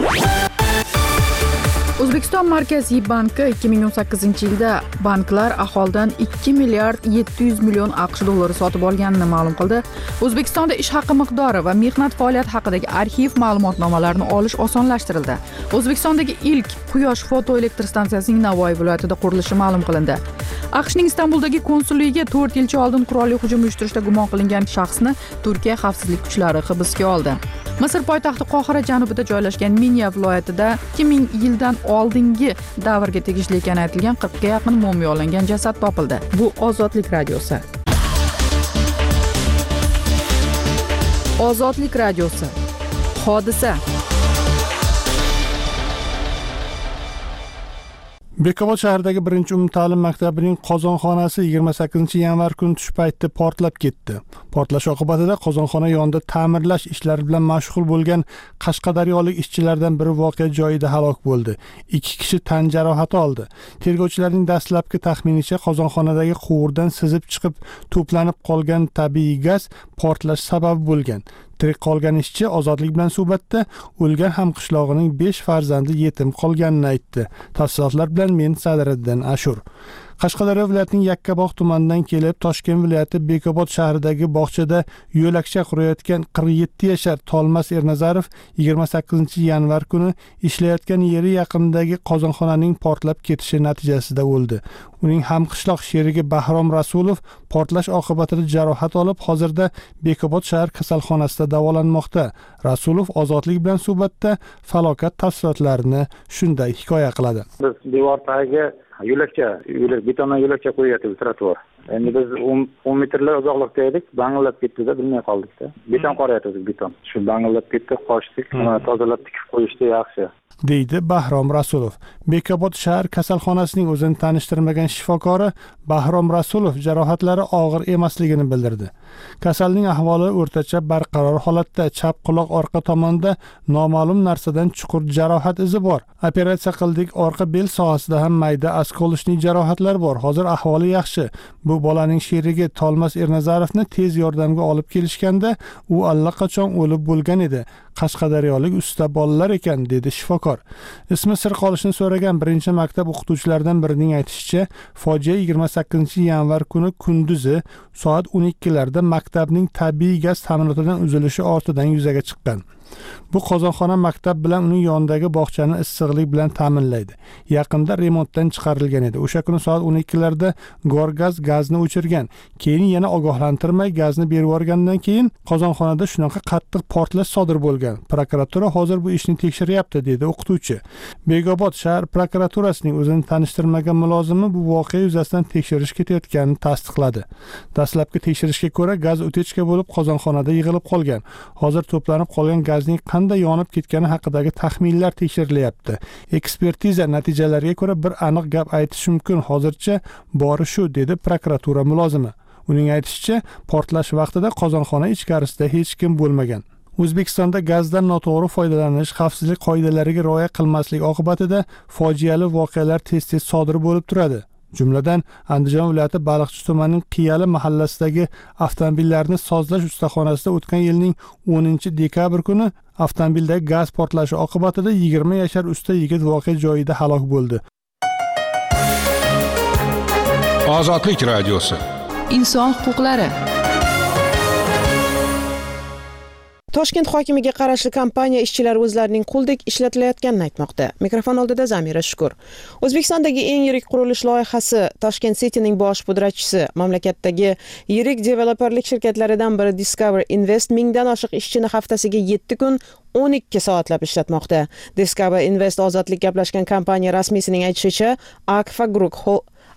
O'zbekiston Markaziy banki 2018-yilda banklar aholidan 2 milliard 700 million AQSh dollari sotib olganini ma'lum qildi. O'zbekistonda ish haqi miqdori va mehnat faoliyati haqidagi arxiv ma'lumotnomalarini olish osonlashtirildi. O'zbekistondagi ilk quyosh fotoelektr stansiyasining Navoiy viloyatida qurilishi ma'lum qilindi. AQShning Istanbuldagi konsulligiga 4 yilcha oldin qurolli hujum uyushtirishda gumon qilingan shaxsni Turkiya xavfsizlik kuchlari hibsga oldi. Misr poytaxti Qohira janubida joylashgan Minya viloyatida 2000 yildan oldingi davrga tegishli ekani aytilgan 40 ga yaqin mumiyolangan jasad topildi. Bu Ozodlik radiosi. Ozodlik radiosi. Hodisa. Bekobod shahridagi 1-umumta'lim maktabining qozonxonasi 28-yanvar kuni tush payti portlab ketdi. Portlash oqibatida qozonxona yonida ta'mirlash ishlari bilan mashg'ul bo'lgan qashqadaryolik ishchilardan biri voqea joyida halok bo'ldi. 2 kishi tan jarohati oldi. Tergovchilarning dastlabki taxminicha qozonxonadagi quvurdan sizib chiqib to'planib qolgan tabiiy gaz portlash sababi bo'lgan. Tirik qolgan ishchi Ozodlik bilan suhbatda o'lgan hamqishlog'ining 5 farzandi yetim qolganini aytdi. Tafsilotlar bilan men Sadiriddin Ashur. Qashqadaryo viloyatining Yakkabog' tumanidan kelib Toshkent viloyati Bekobod shahridagi bog'chada yo'lakcha qurayotgan 47 yashar Tolmas Ernazarov 28-yanvar kuni ishlayotgan yeri yaqinidagi qozonxonaning portlab ketishi natijasida o'ldi. Uning hamqishloq sherigi Bahrom Rasulov portlash oqibatida jarohat olib, hozirda Bekobod shahar kasalxonasida davolanmoqda. Rasulov Ozodlik bilan suhbatda falokat tafsilotlarini shunday hikoya qiladi. Biz devordagi betondan yo'lakcha qo'yayotdik, trotuar. Endi biz 10 metrlar uzoqlikda edik, bangillab ketdi-da, bilmay qoldik-da. Beton qorayotdik, beton. Shu bangillab ketdi, qochdik, tozalab tikib qo'yishdi yaxshi. deydi Bahrom Rasulov. Bekobod shahar kasalxonasining o'zini tanishtirmagan shifokori Bahrom Rasulov jarohatlari og'ir emasligini bildirdi. Kasalning ahvoli o'rtacha barqaror holatda, chap quloq orqa tomonda noma'lum narsadan chuqur jarohat izi bor. Operatsiya qildik, orqa bel sohasida ham mayda askolishning jarohatlar bor. Hozir ahvoli yaxshi. Bu bolaning sherigi Tolmas Ernazarovni tez yordamga olib kelishganda, u allaqachon o'lib bo'lgan edi. Qashqadaryolik usta bolalar ekan, dedi shifokor. Ismi sir qolishini so'ragan birinchi maktab o'qituvchilaridan birining aytishicha, fojia 28-yanvar kuni kunduzi soat 12larda maktabning tabiiy gaz ta'minotidan uzilishi ortidan yuzaga chiqqan. Bu qozonxona maktab bilan uning yonidagi bog'chani issiqlik bilan ta'minlaydi. Yaqinda remontdan chiqarilgan edi. O'sha kuni soat 12larda gorgaz gazni o'chirgan. Keyin yana ogohlantirmay gazni berib yuborgandan keyin qozonxonada shunaqa qattiq portlash sodir bo'lgan. Prokuratura hozir bu ishni tekshiryapti, dedi o'qituvchi. Bekobod shahar prokuraturasining o'zini tanishtirmagan mulozimi bu voqea yuzasidan tekshirish ketayotganini tasdiqladi. Dastlabki tekshirishga ko'ra, gaz o'techka bo'lib qozonxonada yig'ilib qolgan. Hozir to'planib qolgan gazning qanday yonib ketgani haqidagi taxminlar tekshirilyapti. Ekspertiza natijalariga ko'ra bir aniq gap aytish mumkin. Hozircha bori shu, dedi prokuratura mulozimi. Uning aytishicha, portlash vaqtida qozonxona ichkarisida hech kim bo'lmagan. O'zbekistonda gazdan noto'g'ri foydalanish, xavfsizlik qoidalariga rioya qilmaslik oqibatida fojiali voqealar tez-tez sodir bo'lib turadi. Jumladan, Andijon viloyati Baliqchi tumanining Qiyali mahallasidagi avtomobillarni sozlash ustaxonasida o'tgan yilning 10-dekabr kuni avtomobildagi gaz portlashi oqibatida 20 yashar usta yigit voqea joyida halok bo'ldi. Ozodlik radiosi. Inson huquqlari. Toshkent hokimiga qarashli kompaniya ishchilari o'zlarining quldek ishlatilayotganini aytmoqda. Mikrofon oldida Zamira Shukur. O'zbekistondagi eng yirik qurilish loyihasi Toshkent City'ning bosh pudratchisi, mamlakatdagi yirik developerlik shirkatlaridan biri Discover Invest mingdan oshiq ishchini haftasiga 7 kun 12 soatlab ishlatmoqda. Discover Invest Ozodlik gaplashgan kompaniya rasmiysining aytishicha,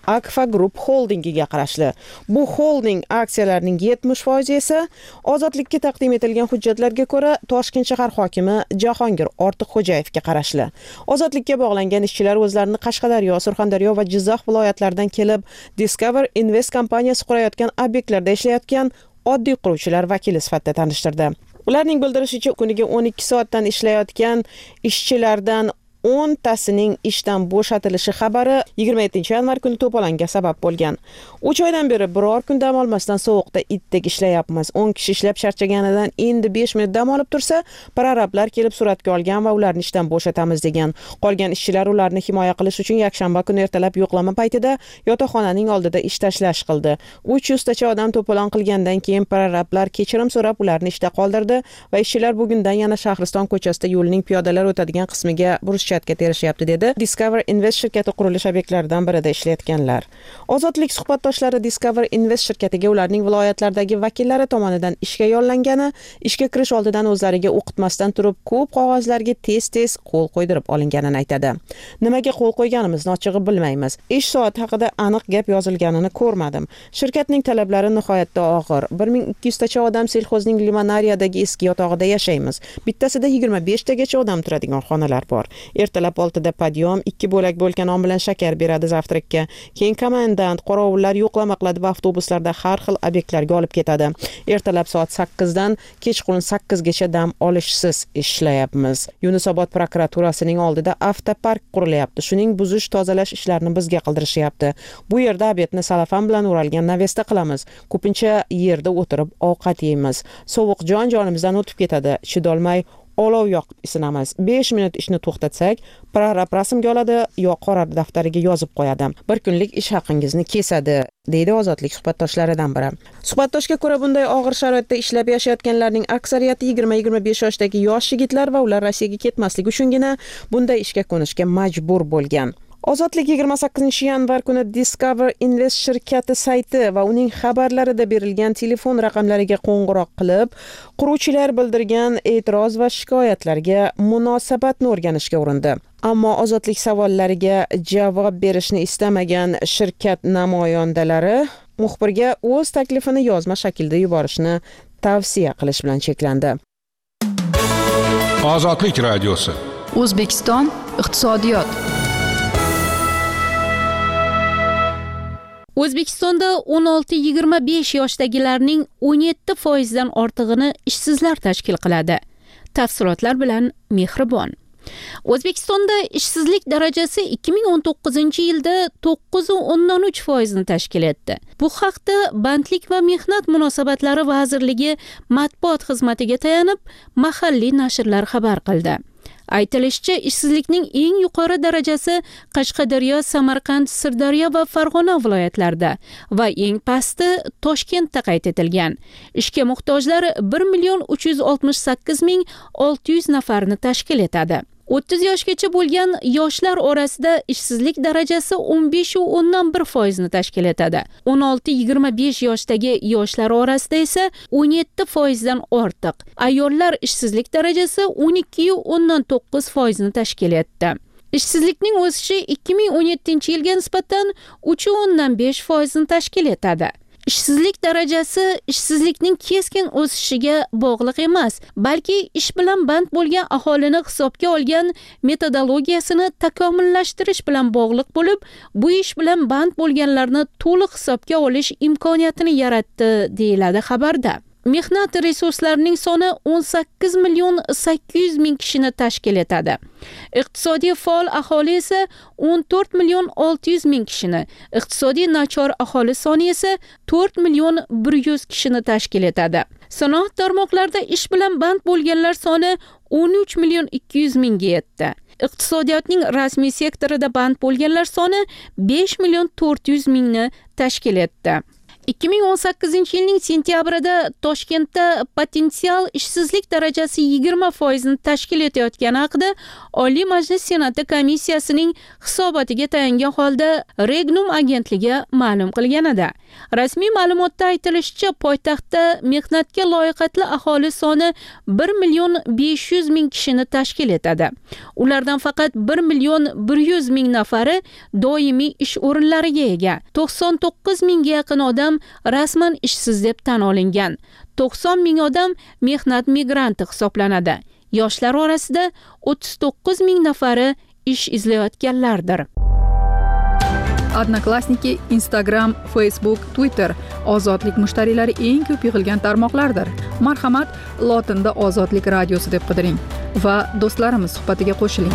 Akfa Group holdingiga qarashli. Bu holding aksiyalarining 70% esa Ozodlikka taqdim etilgan hujjatlarga ko'ra Toshkent shahar hokimi Jahongir Ortiqxo'jayevga qarashli. Ozodlikka bog'langan ishchilar o'zlarini Qashqadaryo, Surxondaryo va Jizzax viloyatlaridan kelib, Discover Invest kompaniyasi qurayotgan obyektlarda ishlayotgan oddiy quruvchilar vakili sifatida tanishtirdi. Ularning bildirishicha, kuniga 12 soatdan ishlayotgan ishchilardan 10 tasining ishdan bo'shatilishi xabari 27-yanvar kuni to'polonga sabab bo'lgan. 3 oydan beri biror kun dam olmasdan sovuqda itdek ishlayapmiz. 10 kishi ishlab charchaganidan endi 5 minut dam olib tursa, prorablar kelib suratga olgan va ularni ishdan bo'shatamiz degan. Qolgan ishchilar ularni himoya qilish uchun yakshanba kuni ertalab yo'qlama paytida yotoqxonaning oldida ish tashlash qildi. 300 tacha odam to'polon qilgandan keyin prorablar kechirim so'rab ularni ishda qoldirdi va ishchilar bugundan yana Shahriston ko'chasida yo'lning piyodalar o'tadigan qismiga burishchatga terishyapti, dedi Discover Invest shirkati qurilish obyektlaridan birida ishlayotganlar. Ozodlik suhbatdoshlari Discover Invest shirkatiga ularning viloyatlardagi vakillari tomonidan ishga yollangani, ishga kirish oldidan o'zlariga o'qitmasdan turib ko'p qog'ozlarga tez-tez qo'l qo'ydirib olinganini aytadi. Nimaga qo'l qo'yganimizni ochig'i bilmaymiz. Ish soati haqida aniq gap yozilganini ko'rmadim. Shirkatning talablari nihoyatda og'ir. 1200 tacha odam selxozning limonariyadagi eski yotog'ida yashaymiz. Bittasida 25 tagacha odam turadigan xonalar bor. Ertalab 6da padyom, 2 bo'lak bo'lkanon bilan shakar beradi zavtrakka. Keyin komandant, qorovullar yo'qlama qiladi va avtobuslarda har xil obyektlarga olib ketadi. Ertalab soat 8 dan kechqurun 8 gacha dam olishsiz ishlayapmiz. Yunusobod prokuraturasining oldida avtopark qurilyapti. Shuning buzish, tozalash ishlarini bizga qildirishyapti. Bu yerda obyektni salafan bilan o'ralgan navesta qilamiz. Ko'pincha yerda o'tirib ovqat yeymiz. Sovuq jon-jonimizdan o'tib ketadi. Chidolmay olov yoqib isinamiz. 5 minut ishni to'xtatsak, prorab rasmga oladi yo qora daftariga yozib qo'yadi. Bir kunlik ish haqingizni kesadi, deydi Ozodlik suhbatdoshlaridan biri. Suhbatdoshga ko'ra, bunday og'ir sharoitda ishlab yashayotganlarning aksariyati 20-25 yoshdagi yosh yigitlar va ular Rossiyaga ketmaslik uchungina bunday ishga qo'nishga majbur bo'lgan. Ozodlik 28-yanvar kuni Discover Invest shirkati sayti va uning xabarlarida berilgan telefon raqamlariga qo'ng'iroq qilib, quruvchilar bildirgan e'tiroz va shikoyatlarga munosabatni o'rganishga urindi. Ammo Ozodlik savollariga javob berishni istamagan shirkat namoyandalari muxbirga o'z taklifini yozma shaklda yuborishni tavsiya qilish bilan cheklandi. Ozodlik radiosi. O'zbekiston iqtisodiyot. O'zbekistonda 16-25 yoshdagilarning 17% dan ortig'ini ishsizlar tashkil qiladi. Tafsilotlar bilan Mehribon. O'zbekistonda ishsizlik darajasi 2019-yilda 9.3% ni tashkil etdi. Bu haqda Bandlik va mehnat munosabatlari vazirligi matbuot xizmatiga tayanib, mahalliy nashrlar xabar qildi. Aytilishicha, ishsizlikning eng yuqori darajasi Qashqadaryo, Samarqand, Sirdaryo va Farg'ona viloyatlarida va eng pasti Toshkentda qayd etilgan. Ishga muhtojlar 1,368,600 nafarni tashkil etadi. 30 yoshgacha bo'lgan yoshlar orasida ishsizlik darajasi 15.1% ni tashkil etadi. 16-25 yoshdagi yoshlar orasida esa 17% dan ortiq. Ayollar ishsizlik darajasi 12.9% ni tashkil etdi. Ishsizlikning o'sishi 2017-yilga nisbatan 3.5% ni tashkil etadi. Ishsizlik darajasi ishsizlikning keskin o'sishiga bog'liq emas, balki ish bilan band bo'lgan aholini hisobga olgan metodologiyasini takomillashtirish bilan bog'liq bo'lib, bu ish bilan band bo'lganlarni to'liq hisobga olish imkoniyatini yaratdi, deyiladi xabarda. Mehnat resurslarining soni 18.800.000 kishini tashkil etadi. Iqtisodiy faol aholi esa 14.600.000 kishini, iqtisodiy nachor aholi soni esa 4.100.000 kishini tashkil etadi. Sanoat tarmoqlarida ish bilan band bo'lganlar soni 13.200.000 ga yetdi. Iqtisodiyotning rasmiy sektorida band bo'lganlar soni 5.400.000 ni tashkil etdi. 2018-yilning sentyabrida Toshkentda potensial ishsizlik darajasi 20% tashkil etayotgani haqida Oliy Majlis Senati komissiyasining hisobotiga tayangan holda Regnum agentligi ma'lum qilgan edi. Rasmiy ma'lumotda aytilishicha, poytaxtda mehnatga loyiqatli aholi soni 1,500,000 kishini tashkil etadi. Ulardan faqat 1,100,000 nafari doimiy ish o'rinlariga ega. 99,000 ga yaqin odam rasman ishsiz deb tan olingan. 90,000 odam mehnat migranti hisoblanadi. Yoshlar orasida 39,000 nafari ish izlayotganlardir. Odnoklassniki, Instagram, Facebook, Twitter ozodlik mushtariylari eng ko'p yig'ilgan tarmoqlardir. Marhamat, lotinda Ozodlik radiosi deb qidiring va do'stlarimiz suhbatiga qo'shiling.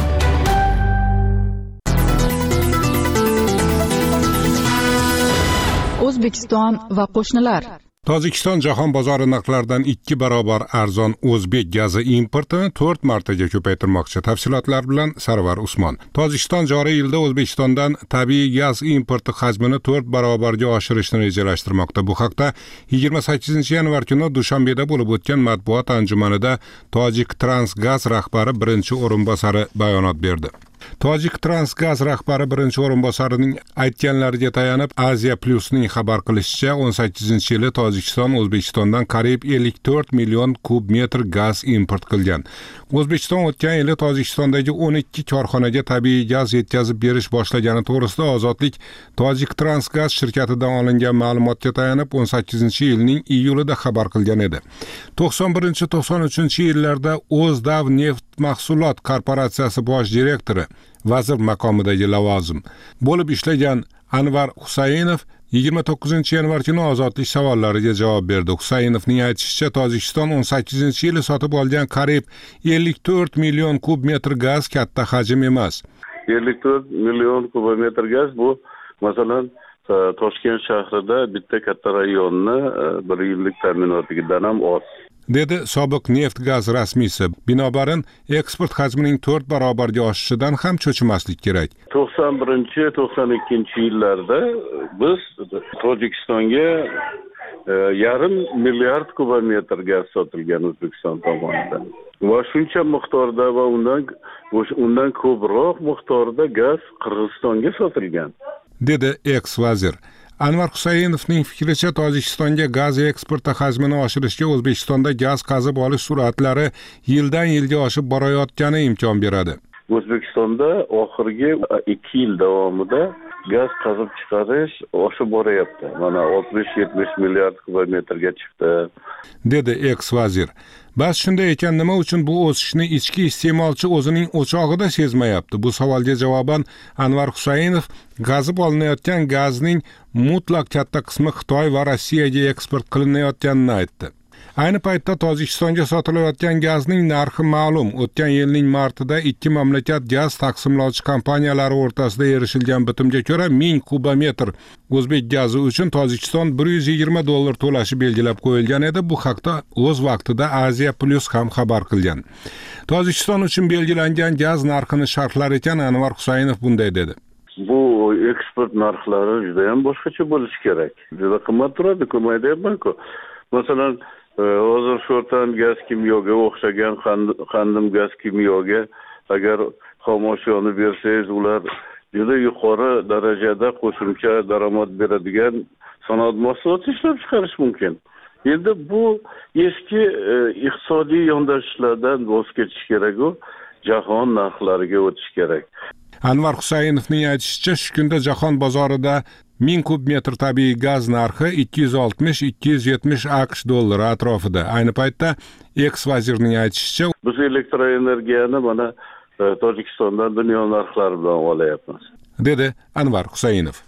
O'zbekiston va qo'shnilar. Tojikiston jahon bozori narxlaridan 2 barobar arzon o'zbek gazi importini 4 martaga ko'paytirmoqchi. Tafsilotlar bilan Sarvar Usmon. Tojikiston joriy yilda O'zbekistondan tabiiy gaz importi hajmini 4 barobarga oshirishni rejalashtirmoqda. Bu haqda 28-yanvar kuni Dushanbeda bo'lib o'tgan matbuot anjumanida Tojik Transgaz rahbari birinchi o'rinbosari bayonot berdi. Tojik Transgaz rahbari birinchi o'rinbosarining aytganlariga tayanib, Asia Plus'ning xabar qilishicha, 18-yili Tojikiston O'zbekistondan qariyb 54 million kub metr gaz import qilgan. O'zbekiston o'tgan yili Tojikistondagi 12 korxonaga tabiiy gaz yetkazib berish boshlagani to'g'risida Ozodlik Tojik Transgaz shirkatidan olingan ma'lumotga tayanib 18-yilning iyulida xabar qilgan edi. 91-93-yillarda O'zdav neft mahsulot korporatsiyasi bosh direktori, vazir maqomidagi lavozim bo'lib ishlagan Anvar Husaynov 29-yanvar kuni Ozodlik savollariga javob berdi. Husaynovning aytishicha, Tojikiston 18-yili sotib olgan qariyb 54 million kub metr gaz katta hajm emas. 54 million kub metr gaz bu, masalan, Toshkent shahrida bitta katta rayonni bir yillik ta'minotidan ham oz, dedi sobiq neft gaz rasmiysi. Binobarin, eksport hajmining 4 barobarga oshishidan ham cho'chimaslik kerak. 91-92-yillarda biz Tojikistonga yarim milliard kubometr gaz sotilgan O'zbekiston tomonidan. Va shuncha miqdorda va undan ko'proq miqdorda gaz Qirg'izistonga sotilgan, dedi eks-vazir. Anvar Husaynovning fikricha, Tojikistonga gaz eksporti hajmini oshirishga O'zbekistonda gaz qazib olish sur'atlari yildan yilga oshib borayotgani imkon beradi. O'zbekistonda oxirgi 2 yil davomida gaz qazib chiqarish oshib boryapti. Mana 60-70 milliard kubometrga chiqdi, dedi eks-vazir. Bas shunday ekan, nima uchun bu o'sishni ichki iste'molchi o'zining o'chog'ida sezmayapti? Bu savolga javoban Anvar Husaynov qazib olinayotgan gazning mutlaq katta qismi Xitoy va Rossiyaga eksport qilinayotganini aytdi. Ayni paytda Tojikistonga sotilayotgan gazning narxi ma'lum. O'tgan yilning martida ikki mamlakat gaz taqsimlovchi kompaniyalari o'rtasida erishilgan bitimga ko'ra 1000 kubometr o'zbek gazi uchun Tojikiston $120 to'lashi belgilab qo'yilgan edi. Bu haqda o'z vaqtida Asia Plus ham xabar qilgan. Tojikiston uchun belgilangan gaz narxini sharhlar ekan Anvar Husaynov bunday dedi. Bu eksport narxlari juda ham boshqacha bo'lishi kerak. Juda qimmat turadi, ko'mayapman-ku. Masalan, hozir sho'rtan gaz kimyoga o'xshagan qandim gaz kimyoga agar xomashyoni bersangiz, ular juda yuqori darajada qo'shimcha daromad beradigan sanoat mahsuloti ishlab chiqarish mumkin. Endi bu eski iqtisodiy yondashishlardan voz kechish kerak, u jahon narxlariga o'tish kerak. Anvar Husaynovning aytishicha, shu kunda jahon bozorida 1000 kub metr tabiiy gaz narxi 260-270 AQSh dollari atrofida. Ayni paytda eks-vazirning aytishicha, biz elektroenergiyani mana Tojikistondan dunyo narxlari bilan olyapmiz, dedi Anvar Husaynov.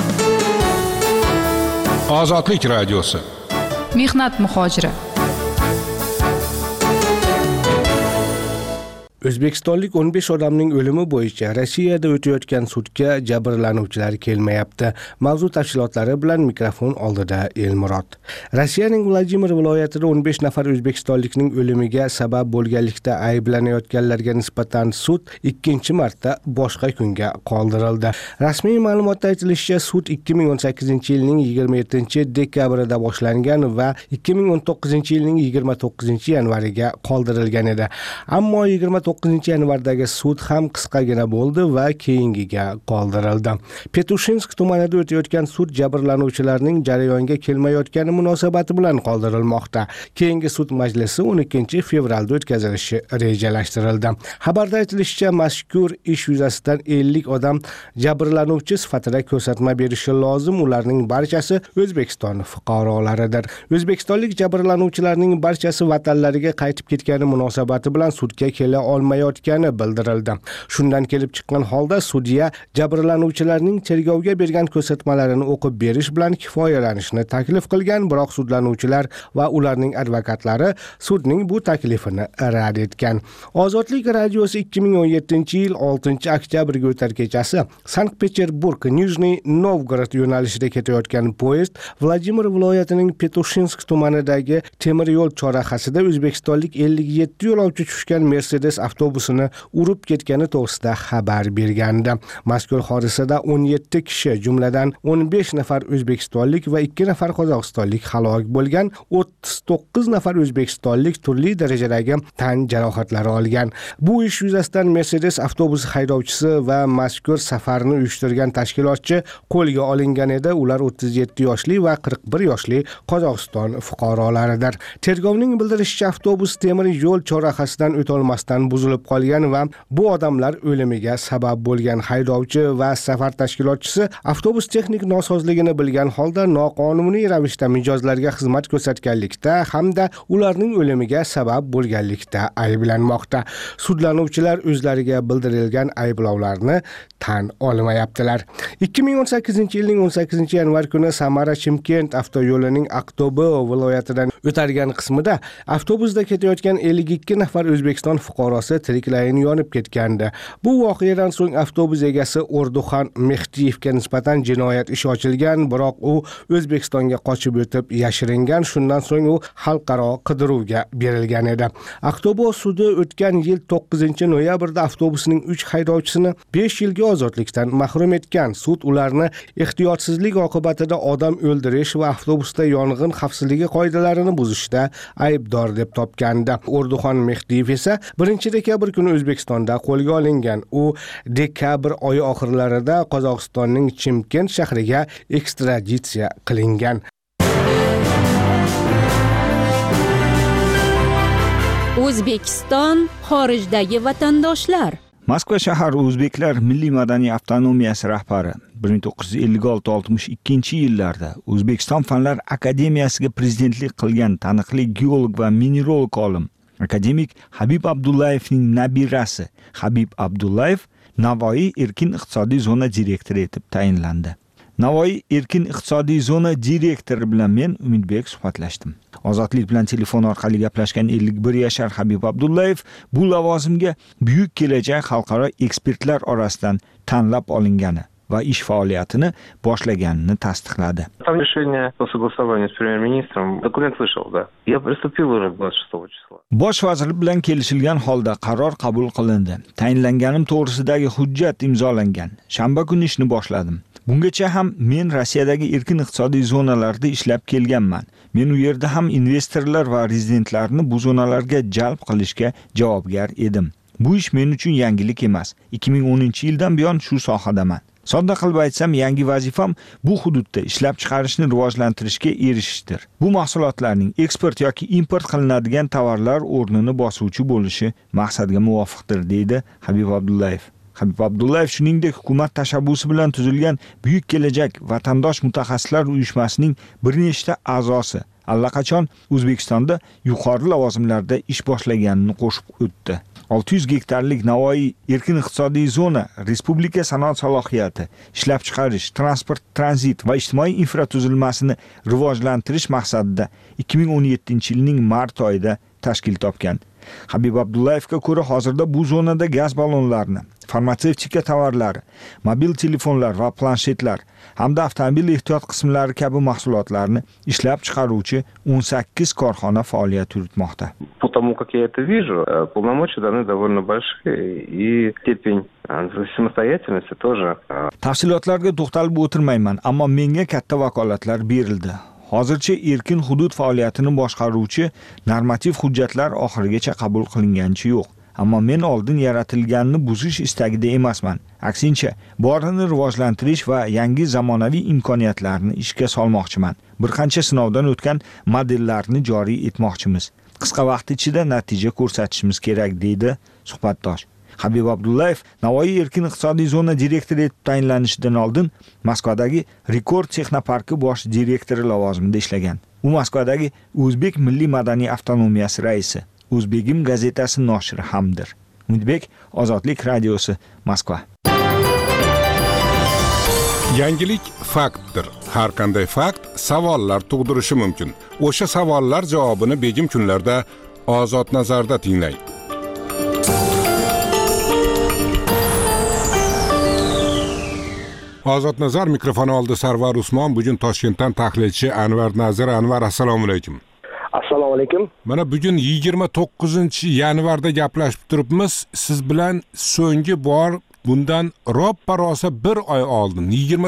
Ozodlik radiosi. Mehnat muhojiri. O'zbekistonlik 15 odamning o'limi bo'yicha Rossiyada o'tayotgan sudga jabrlanuvchilar kelmayapti. Mavzu tafsilotlari bilan mikrofon oldida Elmurod. Rossiyaning Vladimir viloyatida 15 nafar o'zbekistonlikning o'limiga sabab bo'lganlikda ayblanayotganlarga nisbatan sud ikkinchi marta boshqa kunga qoldirildi. Rasmiy ma'lumotda aytilishicha, sud 2018-yilning 27-dekabrida boshlangan va 2019-yilning 29-yanvariga qoldirilgan edi. Ammo 29-yanvardagi sud ham qisqagina bo'ldi va keyingiga qoldirildi. Petushinsk tumanida o'tayotgan sud jabrlanuvchilarning jarayonga kelmayotgani munosabati bilan qoldirilmoqda. Keyingi sud majlisi 12 fevralda o'tkazilishi rejalashtirildi. Xabarda aytilishicha, mazkur ish yuzasidan 50 odam jabrlanuvchi sifatida ko'rsatma berishi lozim. Ularning barchasi O'zbekiston fuqarolaridir. O'zbekistonlik jabrlanuvchilarning barchasi vatanlariga qaytib ketgani munosabati bilan sudga kela olmayotgani bildirildi. Shundan kelib chiqqan holda sudya jabrlanuvchilarning tergovga bergan ko'rsatmalarini o'qib berish bilan kifoyalanishni taklif qilgan, biroq sudlanuvchilar va ularning advokatlari sudning bu taklifini rad etgan. Ozodlik radiosi 2017-yil 6-oktyabrga o'tar kechasi Sankt-Peterburg Nijniy Novgorod yo'nalishida ketayotgan poyezd Vladimir viloyatining Petushinsk tumanidagi temir yo'l chorrahasida o'zbekistonlik 57 yo'lovchi tushgan Mercedes avtobusini urib ketgani to'g'risida xabar bergandi. Mazkur hodisada 17 kishi, jumladan 15 nafar o'zbekistonlik va 2 nafar qozog'istonlik halok bo'lgan, 39 nafar o'zbekistonlik turli darajadagi tan jarohatlari olgan. Bu ish yuzasidan Mercedes avtobusi haydovchisi va mazkur safarni uyushtirgan tashkilotchi qo'lga olingan edi. Ular 37 yoshli va 41 yoshli Qozog'iston fuqarolaridir. Tergovning bildirishicha, avtobus temir yo'l chorrahasidan o'tolmasdan buzilib qolgan va bu odamlar o'limiga sabab bo'lgan. Haydovchi va safar tashkilotchisi avtobus texnik nosozligini bilgan holda noqonuniy ravishda mijozlarga xizmat ko'rsatganlikda hamda ularning o'limiga sabab bo'lganlikda ayblanmoqda. Sudlanuvchilar o'zlariga bildirilgan ayblovlarni tan olmayaptilar. 2018-yilning 18-yanvar kuni Samara-Chimkent avtoyo'lining Aqto'be viloyatidan o'tadigan qismida avtobusda ketayotgan 52 nafar O'zbekiston fuqarosi tiriklayin yonib ketgandi. Bu voqeadan so'ng avtobus egasi O'rduxon Mehdiyevga nisbatan jinoyat ishi ochilgan, biroq u O'zbekistonga qochib o'tib yashiringan. Shundan so'ng u xalqaro qidiruvga berilgan edi. Aqto'be sudi o'tgan yil 9-noyabrda avtobusning 3 haydovchisini 5 yilga ozodlikdan mahrum etgan. Sud ularni ehtiyotsizlik oqibatida odam o'ldirish va avtobusda yong'in xavfsizligi qoidalarini buzishda aybdor deb topgandi. O'rduxon Mehdiyev esa 1-dekabr kuni O'zbekistonda qo'lga olingan. U dekabr oyi oxirlarida Qozog'istonning Chimkent shahriga ekstraditsiya qilingan. O'zbekiston xorijdagi vatandoshlar. Moskva shahar o'zbeklar milliy madaniy avtonomiyasi rahbari 1956-62-yillarda O'zbekiston Fanlar akademiyasiga prezidentlik qilgan taniqli geolog va mineralog olim akademik Habib Abdullayevning nabirasi Habib Abdullayev Navoiy erkin iqtisodiy zona direktori etib tayinlandi. Navoiy erkin iqtisodiy zona direktori bilan men Umidbek suhbatlashdim. Ozodlik bilan telefon orqali gaplashgan 51 yashar Habib Abdullayev bu lavozimga buyuk kelajak xalqaro ekspertlar orasidan tanlab olingani va ish faoliyatini boshlaganini tasdiqladi. Там решение по согласованию с премьер-министром. Документ вышел, да. Я приступил уже 26 числа. Bosh vazir bilan kelishilgan holda qaror qabul qilindi. Tayinlanganim to'g'risidagi hujjat imzolangan. Shanba kuni ishni boshladim. Bungacha ham men Rossiyadagi erkin iqtisodiy zonalarda ishlab kelganman. Men u yerda ham investorlar va rezidentlarni bu zonalarga jalb qilishga javobgar edim. Bu ish men uchun yangilik emas. 2010-yildan buyon shu sohadaman. Sodda qilib aytsam, yangi vazifam bu hududda ishlab chiqarishni rivojlantirishga erishishdir. Bu mahsulotlarning eksport yoki import qilinadigan tovarlar o'rnini bosuvchi bo'lishi maqsadga muvofiqdir, deydi Habib Abdullayev. Habib Abdullayev shuningdek hukumat tashabbusi bilan tuzilgan Buyuk kelajak vatandosh mutaxassislar uyushmasining bir nechta a'zosi allaqachon O'zbekistonda yuqori lavozimlarda ish boshlaganini qo'shib o'tdi. 600 gektarlik Navoiy erkin iqtisodiy zona respublika sanoat salohiyati, ishlab chiqarish, transport, tranzit va ijtimoiy infratuzilmasini rivojlantirish maqsadida 2017-yilning mart oyida tashkil topgan. Habib Abdullayevga ko'ra, hozirda bu zonada gaz ballonlarini, farmatsevtika tovarlari, mobil telefonlar va planshetlar hamda avtomobil ehtiyot qismlari kabi mahsulotlarni ishlab chiqaruvchi 18 korxona faoliyat yuritmoqda. Потому как я это вижу, полномочия даны довольно большие и степень самостоятельности тоже. Tafsilotlarga to'xtalib o'tirmayman, ammo menga katta vakolatlar berildi. Hozircha erkin hudud faoliyatini boshqaruvchi normativ hujjatlar oxirigacha qabul qilinganicha yo'q. Ammo men oldin yaratilganini buzish istagida emasman. Aksincha, borini rivojlantirish va yangi zamonaviy imkoniyatlarni ishga solmoqchiman. Bir qancha sinovdan o'tgan modellarni joriy etmoqchimiz. Qisqa vaqt ichida natija ko'rsatishimiz kerak, deydi suhbatdosh. Habib Abdullayev Navoiy erkin iqtisodiy zona direktori etib tayinlanishidan oldin Moskvadagi Rekord texnoparki bosh direktori lavozimida ishlagan. U Moskvadagi O'zbek milliy madaniy avtonomiyasi raisi, O'zbegim gazetasi noshiri hamdir. Umidbek, Ozodlik radiosi, Moskva. Yangilik faktdir. Har qanday fakt savollar tug'dirishi mumkin. O'sha savollar javobini begim kunlarda Ozod nazarda tinglang. Ozod nazar mikrofoni oldi Sarvar Usmon. Bugun Toshkentdan tahlilchi Anvar Nazir. Anvar, assalomu alaykum. Assalomu alaykum. Mana bugun 29-yanvarda gaplashib turibmiz. Siz bilan so'nggi bor bundan ro'ppa-rosa bir oy oldin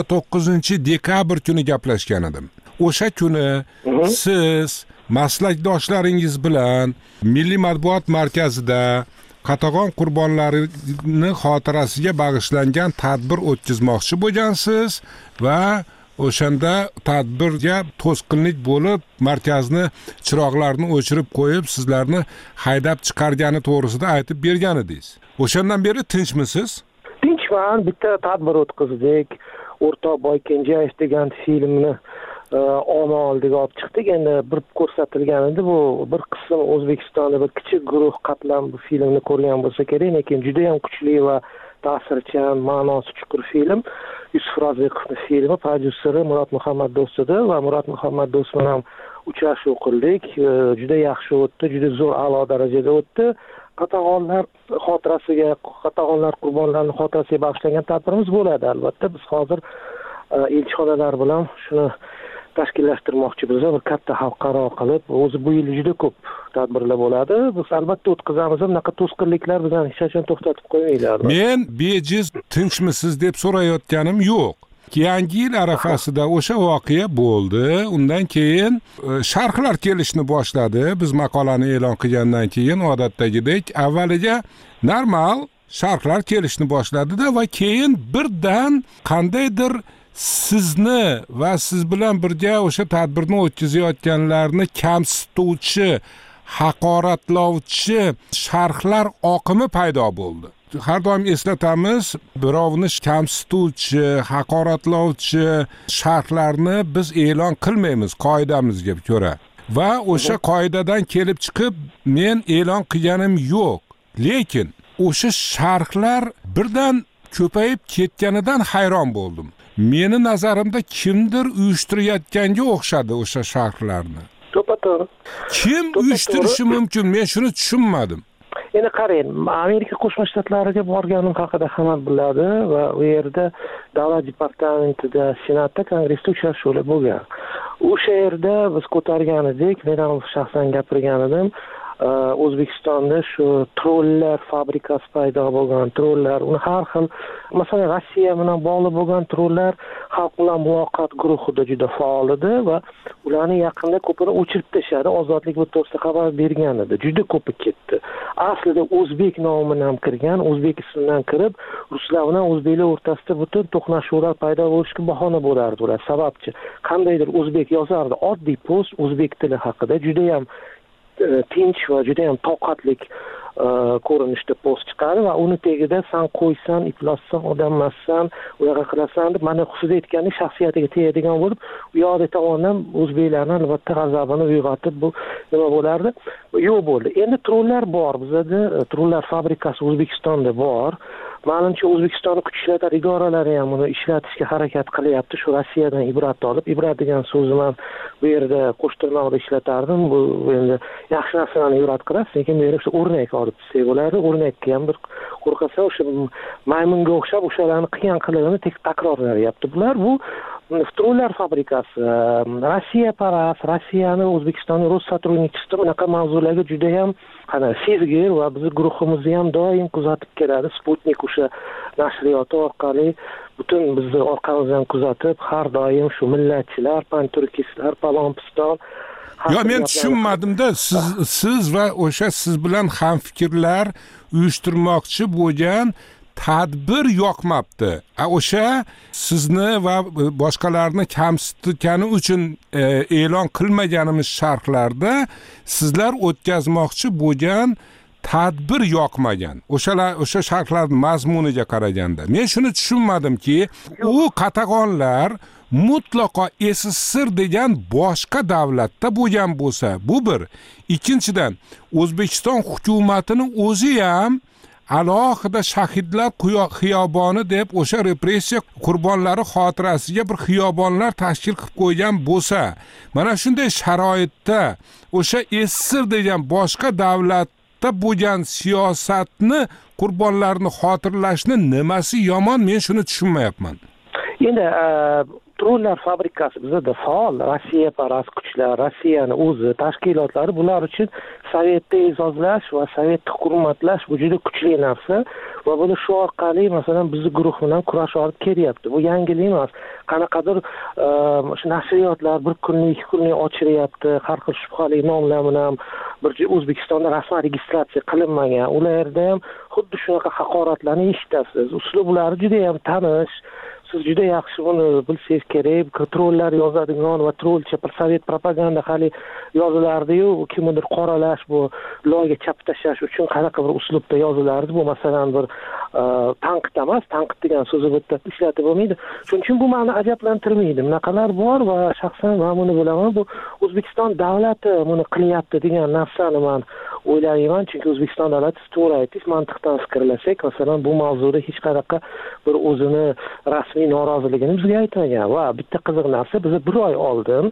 29-dekabr kuni gaplashgan edim. O'sha kuni siz maslakdoshlaringiz bilan Milliy matbuot markazida Qatag'on qurbonlarini xotirasiga bag'ishlangan tadbir o'tkazmoqchi bo'lgansiz va o'shanda tadbirga to'sqinlik bo'lib, markazni chiroqlarini o'chirib qo'yib, sizlarni haydab chiqargani to'g'risida aytib bergan edingiz. O'shandan beri tinchmisiz? Tinchman. Bitta tadbir o'tkazdik. O'rtoq Boykenjayev degan filmni ona oldiga olib chiqdik. Endi bir ko'rsatilgan edi. Bu bir qism O'zbekistonda bir kichik guruh qatlam bu filmni ko'rgan bo'lsa kerak, lekin juda ham kuchli va ta'sirchan, ma'nosi chuqur film. Yusuf Roziqovning filmi, prodyuseri Murod Muhammad Do'stidi va Murod Muhammad Do'st bilan uchrashuv qildik. Juda yaxshi o'tdi, juda zo'r, a'lo darajada o'tdi. Qatag'onlar xotirasiga, Qatag'onlar qurbonlarining xotirasiga bag'ishlangan tadbirimiz bo'ladi albatta. Biz hozir elchixonalar bilan shuni tashkillashtirmoqchimiz. Bir katta xalqaro qilib, o'zi bu yil juda ko'p tadbirlar bo'ladi. Biz albatta o'tkazamiz. Bunaqa to'sqinliklar bizdan hech qachon to'xtatib qo'ymaydi. Men bejiz tinchmisiz deb so'rayotganim yo'q. Yangi yil arafasida o'sha voqea bo'ldi. Undan keyin sharhlar kelishni boshladi. Biz maqolani e'lon qilgandan keyin odatdagidek avvaliga normal sharhlar kelishni boshladi-da va keyin birdan qandaydir sizni va siz bilan birga o'sha tadbirni o'tkazayotganlarni kamsituvchi, haqoratlovchi sharhlar oqimi paydo bo'ldi. Har doim eslatamiz, birovni kamsituvchi, haqoratlovchi sharhlarni biz e'lon qilmaymiz qoidamizga ko'ra. Va o'sha qoidadan kelib chiqib men e'lon qilganim yo'q. Lekin o'sha sharhlar birdan ko'payib ketganidan hayron bo'ldim. Meni nazarimda kimdir uyushtirayotganga o'xshadi o'sha sharhlarni. To'g'ri. Kim uyushtirishi mumkin? Men shuni tushunmadim. Endi qarang, Amerika Qo'shma Shtatlariga borganim haqida hamma biladi va u yerda davlat departamentida, senatda, kongressda uchrashuvlar bo'lgan. O'sha yerda biz ko'targan edik, men ham shaxsan gapirgan edim. O'zbekistonda shu trollar fabrikasi paydo bo'lgan, trollar, uni har xil, masalan, Rossiya bilan bog'liq bo'lgan trollar xalq bilan muloqot guruhida juda faol edi va ularni yaqinda ko'pini o'chirib tashladi. Ozodlik bu to'g'risida xabar bergan edi. Juda ko'pi ketdi. Aslida o'zbek nomidan ham kirgan, o'zbek ismidan kirib, ruslar bilan o'zbeklar o'rtasida butun to'qnashuvlar paydo bo'lishiga bahona bo'lardi ular. Sababchi, qandaydir o'zbek yozardi, oddiy post o'zbek tili haqida juda ham tinch va juda ham toqatlik ko'rinishda post chiqardi va uni tagida san qo'ysan, iflossan, odam emassan, unaqa qilasan deb mana xususiy aytganda shaxsiyatiga tegadigan bo'lib, u yoqda tomonidan o'zbeklarni albatta g'azabini uyg'otib, bu nima bo'lardi? Yo'q bo'ldi. Endi trollar bor bizda, trollar fabrikasi O'zbekistonda bor Ma'lumcha O'zbekistonning kuch ishlatar idoralari ham buni ishlatishga harakat qilyapti. Shu Rossiyadan ibrat olib, ibrat degan so'zim ham bu yerda qo'shtirnoqda ishlatardim. Bu endi yaxshi narsalarni ibrat qilasiz, lekin bu yerda o'rnak olib desak bo'ladi. O'rnakka ham bir qo'rqasa o'sha maymunga o'xshab o'shalarni qilgan qilig'ini takrorlayapti. Bular bu trollar fabrikasi, Rossiya paras, Rossiyani O'zbekistonning Rossotrunichdagi bunaqa mavzularga juda ham sezgir va bizning guruhimizni ham doim kuzatib keladi. Sputnik o'sha nashriyoti orqali butun bizni orqamizdan kuzatib, har doim shu millatchilar, panturkistlar, palonpiston. Yo, men tushunmadimda, siz va o'sha siz bilan hamfikrlar uyushtirmoqchi bo'lgan tadbir yoqmabdi. O'sha sizni va boshqalarni kamsitgani uchun e'lon qilmaganimiz sharhlarda sizlar o'tkazmoqchi bo'lgan tadbir yoqmagan. O'sha sharhlarning mazmuniga qaraganda men shuni tushunmadimki, u qatag'onlar mutlaqo SSR degan boshqa davlatda bo'lgan bo'lsa, bu bir. Ikkinchidan, O'zbekiston hukumatining o'zi ham alohida shahidlar xiyoboni deb o'sha repressiya qurbonlari xotirasiga bir xiyobonlar tashkil qilib qo'ygan bo'lsa, mana shunday sharoitda o'sha SSR degan boshqa davlatda bo'lgan siyosatni qurbonlarni xotirlashni nimasi yomon, men shuni tushunmayapman. Endi trollar fabrikasi bizda faol Rossiya paras kuchlar, Rossiyani o'zi tashkilotlari bular uchun sovetni e'zozlash va sovetni hurmatlash bu juda kuchli narsa va buni shu orqali masalan bizni guruh bilan kurash olib kelyapti. Bu yangilik emas. Qanaqadir o'sha nashriyotlar bir kunlik, ikki kunlik ochiryapti, har xil shubhali nomlar bilan bir O'zbekistonda rasman registratsiya qilinmagan. Ularda ham xuddi shunaqa haqoratlarni eshitasiz. Uslublar juda ham tanish. Siz juda yaxshi buni bilsangiz kerak. Trollar yozadigan va trolcha sovet propaganda hali yozilardi-yu, kimnidir qoralash, bu loyiga chap tashlash uchun qanaqa bir uslubda yozilardi. Bu masalan bir tanqid emas, tanqid degan so'zni bitta ishlatib bo'lmaydi. Shuning uchun bu meni ajablantirmaydi. Bunaqalar bor va shaxsan men buni bilaman. Bu O'zbekiston davlati buni qilyapti degan narsani men o'ylayman, chunki O'zbekiston davlati to'g'ri aytish mantiqdan fikrlasak, masalan bu mavzuda hech qanaqa bir o'zini rasmiy noroziligini bizga aytmagan va bitta qiziq narsa, biz bir oy oldin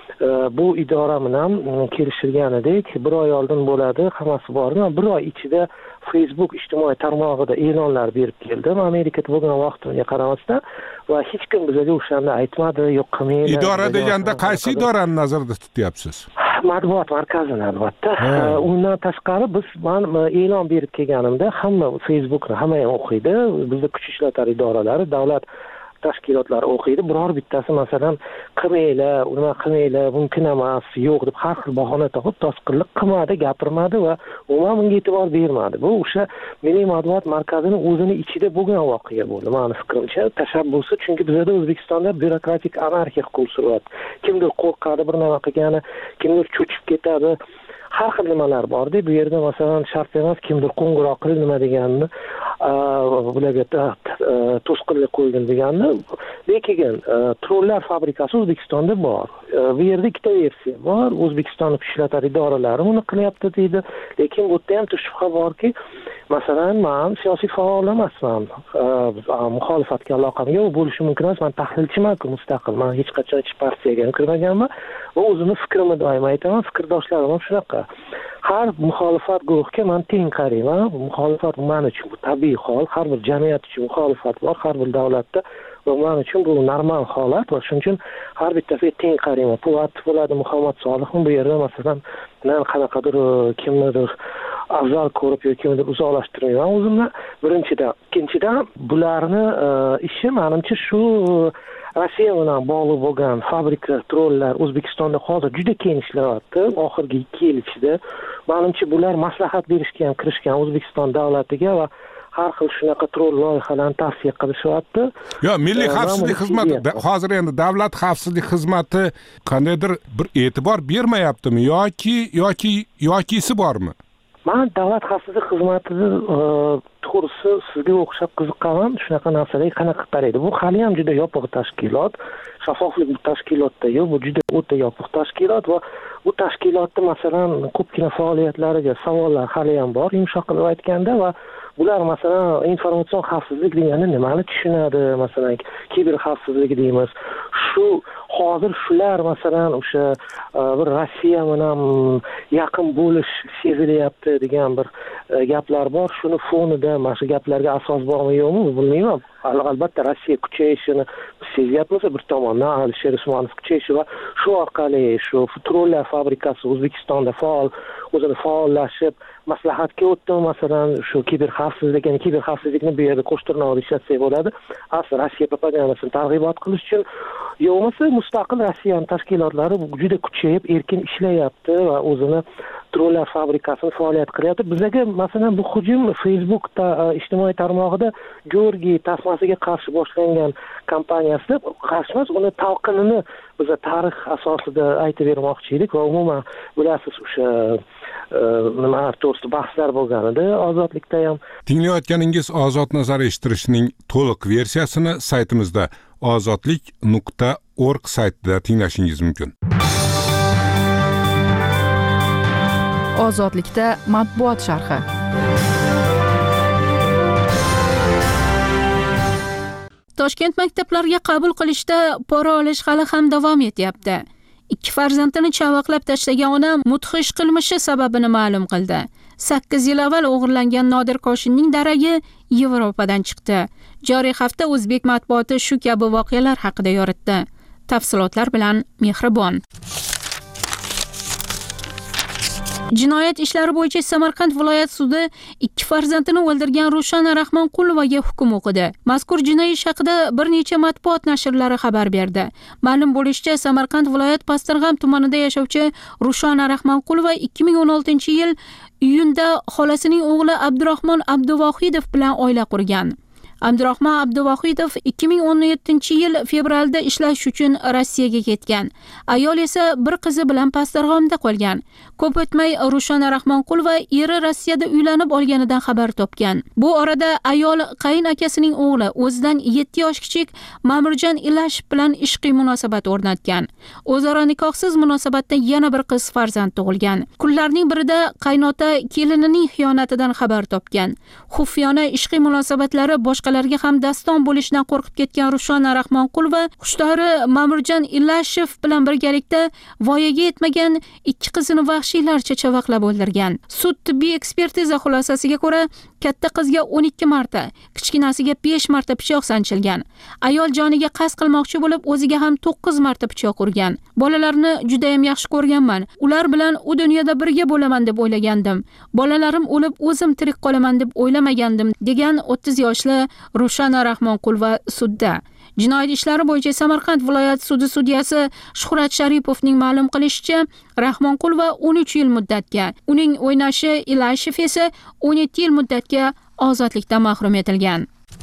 bu idora bilan kelishilgan edik. Bir oy oldin bo'ladi, hammasi bordi. Bir oy ichida Facebook ijtimoiy tarmog'ida e'lonlar berib keldim. Amerikada bo'lgan vaqtimga qaramasdan va hech kim bizga o'shanda aytmadi, yo'q qilmaydi. Idora deganda qaysi idorani nazarda tutyapsiz? Matbuot markazini albatta. Undan tashqari men e'lon berib kelganimda hamma Facebookni hamma ham o'qiydi. Bizda kuch ishlatar idoralari, davlat tashkilotlari o'qiydi. Biror bittasi masalan qilmaylar, nima qilmaylar, mumkin emas, yo'q deb har xil bahona topib to'sqinlik qilmadi, gapirmadi va umuman bunga e'tibor bermadi. Bu o'sha Milliy matbuot markazining o'zini ichida bo'lgan voqea bo'ldi. Meni fikrimcha tashabbusi, chunki bizda O'zbekistonda byurokratik anarxiya hukm suryapti. Kimdir qo'rqadi, bir nima qilgani, kimdir cho'chib ketadi. Har xil nimalar bordi. Bu yerda masalan shart emas, kimdir qo'ng'iroq qilib nima deganini, bularga to'sqinlik qo'ygan deganini. Lekin trollar fabrikasi O'zbekistonda bor. Bu yerda ikkita versiya bor. O'zbekistonning kuch ishlatar idoralari buni qilyapti deydi. Lekin bu yerda ham shubha borki, masalan, men siyosiy faol emasman. Muxolifatga aloqam yo'q bo'lishi mumkin emas. Men tahlilchiman-ku, mustaqil. Men hech qachon hech partiyaga kirmaganman va o'zimning fikrimni doim aytaman. Fikrdoshlarim ham shunaqa. Har muxolifat guruhiga men teng qarayman. Muxolifat men uchun bu tabiiy hol, har bir jamiyat uchun muxolifat bor, har bir davlatda va men uchun bu normal holat va shuning uchun har bittasiga teng qarayman. Po'latov bo'ladi, Muhammad Solihov bu yerda masalan men qanaqadir kimnidir afzal ko'rib yoki kimnidir uzoqlashtirmayman o'zimni. Birinchidan, ikkinchidan bularni ishi menimcha shu Rossiya bilan bog'liq bo'lgan fabrika trollar O'zbekistonda hozir juda keng ishlayapti. Oxirgi 2 yil ichida menimcha bular maslahat berishga ham kirishgan O'zbekiston davlatiga va har xil shunaqa troll loyihalarni tavsiya qilishyapti. Yo, Milliy xavfsizlik xizmati hozir endi davlat xavfsizlik xizmati qandaydir bir e'tibor bermayaptimi yoki yokisi bormi? Men davlat xavfsizlik xizmatida to'g'risi sizga o'xshab qiziqaman, shunaqa narsalarga qanaqa qaraydi. Bu hali ham juda yopiq tashkilot. Shaffoflik bu tashkilotda yo'q, bu juda o'ta yopiq tashkilot va bu tashkilotda masalan ko'pgina faoliyatlariga savollar hali ham bor, yumshoq qilib aytganda, va bular masalan informatsion xavfsizlik degani nimani tushunadi, masalan kiber xavfsizlik deymiz. Shu hozir shular masalan o'sha bir Rossiya bilan yaqin bo'lish sezilyapti degan bir gaplar bor. Shuni fonida mana shu gaplarga asos bormi yo'qmi bilmayman. Albatta Rossiya kuchayishini sezyapmiz bir tomondan, Alisher Usmonov kuchayishi va shu orqali shu trollar fabrikasi O'zbekistonda o'zini faollashib maslahatga o'tdi. Masalan shu kiber xavfsizlikni bu yerda qo'shtirnoq ishlatsak bo'ladi. Asli Rossiya propagandasini targ'ibot qilish uchun, yo'qmasa mustaqil Rossiya tashkilotlari juda kuchayib erkin ishlayapti va o'zini trollar fabrikasini faoliyat qilyapti. Bizga masalan bu hujum Facebookda ijtimoiy tarmog'ida Georgiy tasmasiga qarshi boshlangan kampaniyasida qarshi emas, uni talqinini biz tarix asosida aytib bermoqchi edik va umuman bilasiz o'sha nima to'g'risida bahslar bo'lgan edi ozodlikda ham. Tinglayotganingiz Ozod nazar eshittirishning to'liq versiyasini saytimizda ozodlik.org saytida tinglashingiz mumkin. Ozodlikda matbuot sharhi. Toshkent maktablarga qabul qilishda pora olish hali ham davom etyapti. 2 farzandini chavaqlab tashlagan ona mudhish qilmishi sababini ma'lum qildi. 8 yil avval o'g'irlangan Nodir Koshinning daragi Yevropadan chiqdi. Joriy hafta o'zbek matbuoti shu kabi voqealar haqida yoritdi. Tafsilotlar bilan Mehribon. Jinoyat ishlari bo'yicha Samarqand viloyat sudi 2 farzandini o'ldirgan Rushana Rahmonqulovaga hukm o'qidi. Mazkur jinoiy ish haqida bir necha matbuot nashrlari xabar berdi. Ma'lum bo'lishicha, Samarqand viloyat Pastirg'am tumanida yashovchi Rushana Rahmonqulova 2016-yil iyunda xolasining o'g'li Abdurahmon Abduvohidov bilan oila qurgan. Abdurahmon Abduvohidov 2017-yil fevralda ishlash uchun Rossiyaga ketgan. Ayol esa bir qizi bilan Pastarg'omda qolgan. Ko'p o'tmay Rushana Rahmonqulova eri Rossiyada uylanib olganidan xabar topgan. Bu orada ayol qayin akasining o'g'li o'zidan 7 yosh kichik Ma'murjon Ilashev bilan ishqiy munosabat o'rnatgan. O'zaro nikohsiz munosabatda yana bir qiz farzand tug'ilgan. Kunlarning birida qaynota kelinining xiyonatidan xabar topgan. Xufiyona ishqiy munosabatlari boshqalarga ham daston bo'lishidan qo'rqib ketgan Rushana Rahmonqulova xushdori Ma'murjon Ilashev bilan birgalikda voyaga yetmagan 2 qizini vahshiylarcha chavaqlab o'ldirgan. Sud tibbiy ekspertiza xulosasiga ko'ra, katta qizga 12 marta, kichkinasiga 5 marta pichoq sanchilgan. Ayol joniga qasd qilmoqchi bo'lib, o'ziga ham 9 marta pichoq urgan. Bolalarni juda ham yaxshi ko'rganman. Ular bilan u dunyoda birga bo'laman deb o'ylagandim. Bolalarim o'lib, o'zim tirik qolaman deb o'ylamagandim, degan 30 yoshli Rushana Rahmonqulova sudda. Jinoyat ishlari bo'yicha Samarqand viloyat sudi sudyasi Shuhrat Sharipovning ma'lum qilishicha, Rahmonqulova 13 yil muddatga, uning o'ynashi Ilashev esa 17 yil muddatga ozodlikdan mahrum etilgan.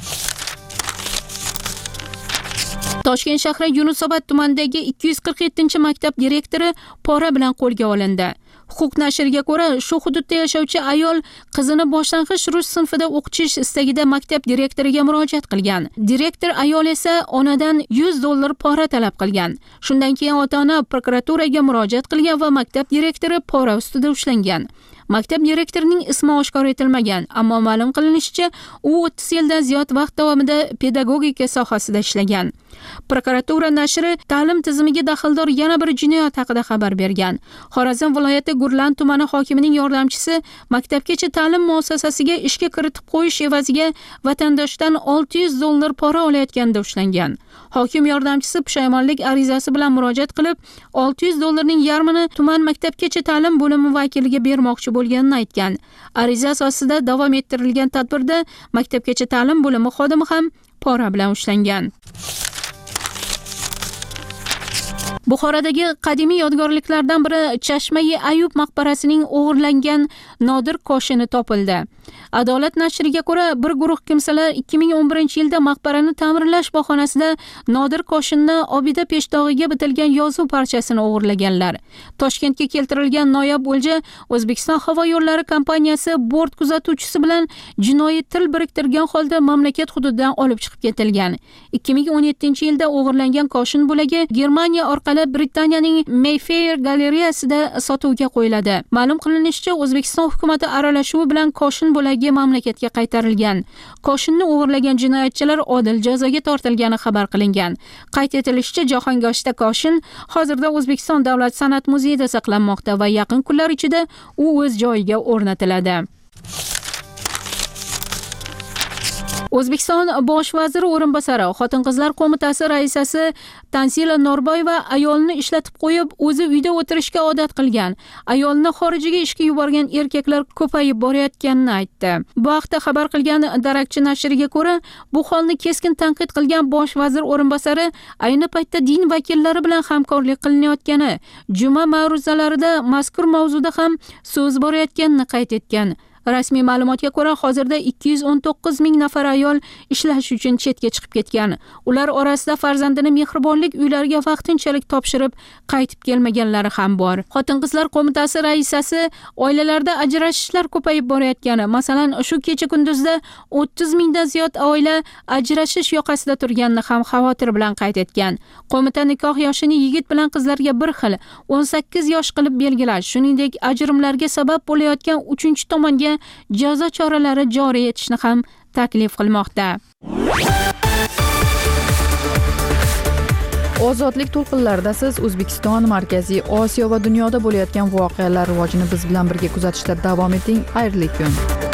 Toshkent shahri Yunusobod tumanidagi 247-maktab direktori pora bilan qo'lga olindi. Huquq nashriga ko'ra, shu hududda yashovchi ayol qizini boshlang'ich rus sinfida o'qitish istagida maktab direktoriga murojaat qilgan. Direktor ayol esa onadan $100 pora talab qilgan. Shundan keyin ota-ona prokuraturaga murojaat qilgan va maktab direktori pora ustida ushlangan. Maktab direktorining ismi oshkor etilmagan, ammo ma'lum qilinishicha, u 30 yildan ziyod vaqt davomida pedagogika sohasida ishlagan. Prokuratura nashri ta'lim tizimiga daxldor yana bir jinoyat haqida xabar bergan. Xorazm viloyati Gurlan tumani hokimining yordamchisi maktabgacha ta'lim muassasasiga ishga kiritib qo'yish evaziga vatandoshdan $600 pora olayotganda ushlangan. Hokim yordamchisi pushaymonlik arizasi bilan murojaat qilib, $600ning yarmini tuman maktabgacha ta'lim bo'limi vakiliga bermoqchi bo'lganini aytgan. Ariza asosida davom ettirilgan tadbirda maktabgacha ta'lim bo'limi xodimi ham pora bilan ushlangan. Buxorodagi qadimiy yodgorliklardan biri Chashma-i Ayub maqbarasining o'g'irlangan nodir koshini topildi. Adolat nashriga ko'ra, bir guruh kimsalar 2011-yilda maqbarani ta'mirlash bahonasida nodir koshinni obida peshtig'iga bitilgan yozuv parchasini o'g'irlaganlar. Toshkentga keltirilgan noyob o'lja O'zbekiston havo yo'llari kompaniyasi bort kuzatuvchisi bilan jinoiy til biriktirgan holda mamlakat hududidan olib chiqib ketilgan. 2017-yilda o'g'irlangan koshin bo'lagi Germaniya orqali Britaniyaning Mayfair galereyasida sotuvga qo'yiladi. Ma'lum qilinishicha, O'zbekiston hukumatı aralashuvi bilan koshin bo'lagi mamlakatga qaytarilgan. Koshinni o'g'irlagan jinoyatchilar odil jazoga tortilgani xabar qilingan. Qayd etilishicha, jahongoshda koshin hozirda O'zbekiston Davlat san'at muzeyida saqlanmoqda va yaqin kunlar ichida u o'z joyiga o'rnatiladi. O'zbekiston bosh vaziri o'rinbosari, Xotin-qizlar qo'mitasi raisasi Tanzila Norboyeva ayolni ishlatib qo'yib, o'zi uyda o'tirishga odat qilgan, ayolni xorijiga ishga yuborgan erkaklar ko'payib borayotganini aytdi. Bu haqda xabar qilgan Darakchi nashriga ko'ra, bu holni keskin tanqid qilgan bosh vazir o'rinbosari ayni paytda din vakillari bilan hamkorlik qilinayotgani, juma ma'ruzalarida mazkur mavzuda ham so'z borayotganini qayd etgan. Rasmiy ma'lumotga ko'ra, hozirda 219 ming nafar ayol ishlash uchun chetga chiqib ketgan. Ular orasida farzandini mehribonlik uylariga vaqtinchalik topshirib, qaytib kelmaganlari ham bor. Xotin-qizlar qo'mitasi raisasi oilalarda ajrashishlar ko'payib borayotgani, masalan, shu kecha kunduzda 30 mingdan ziyod oila ajrashish yoqasida turganini ham xavotir bilan qayd etgan. Qo'mita nikoh yoshini yigit bilan qizlarga bir xil 18 yosh qilib belgilash, shuningdek ajrimlarga sabab bo'layotgan uchinchi tomonga jazo choralari joriy etishni ham taklif qilmoqda. Ozodlik to'lqinlarida siz O'zbekiston, Markaziy Osiyo va dunyoda bo'layotgan voqealar rivojini biz bilan birga kuzatishda davom eting. Xayrli kun.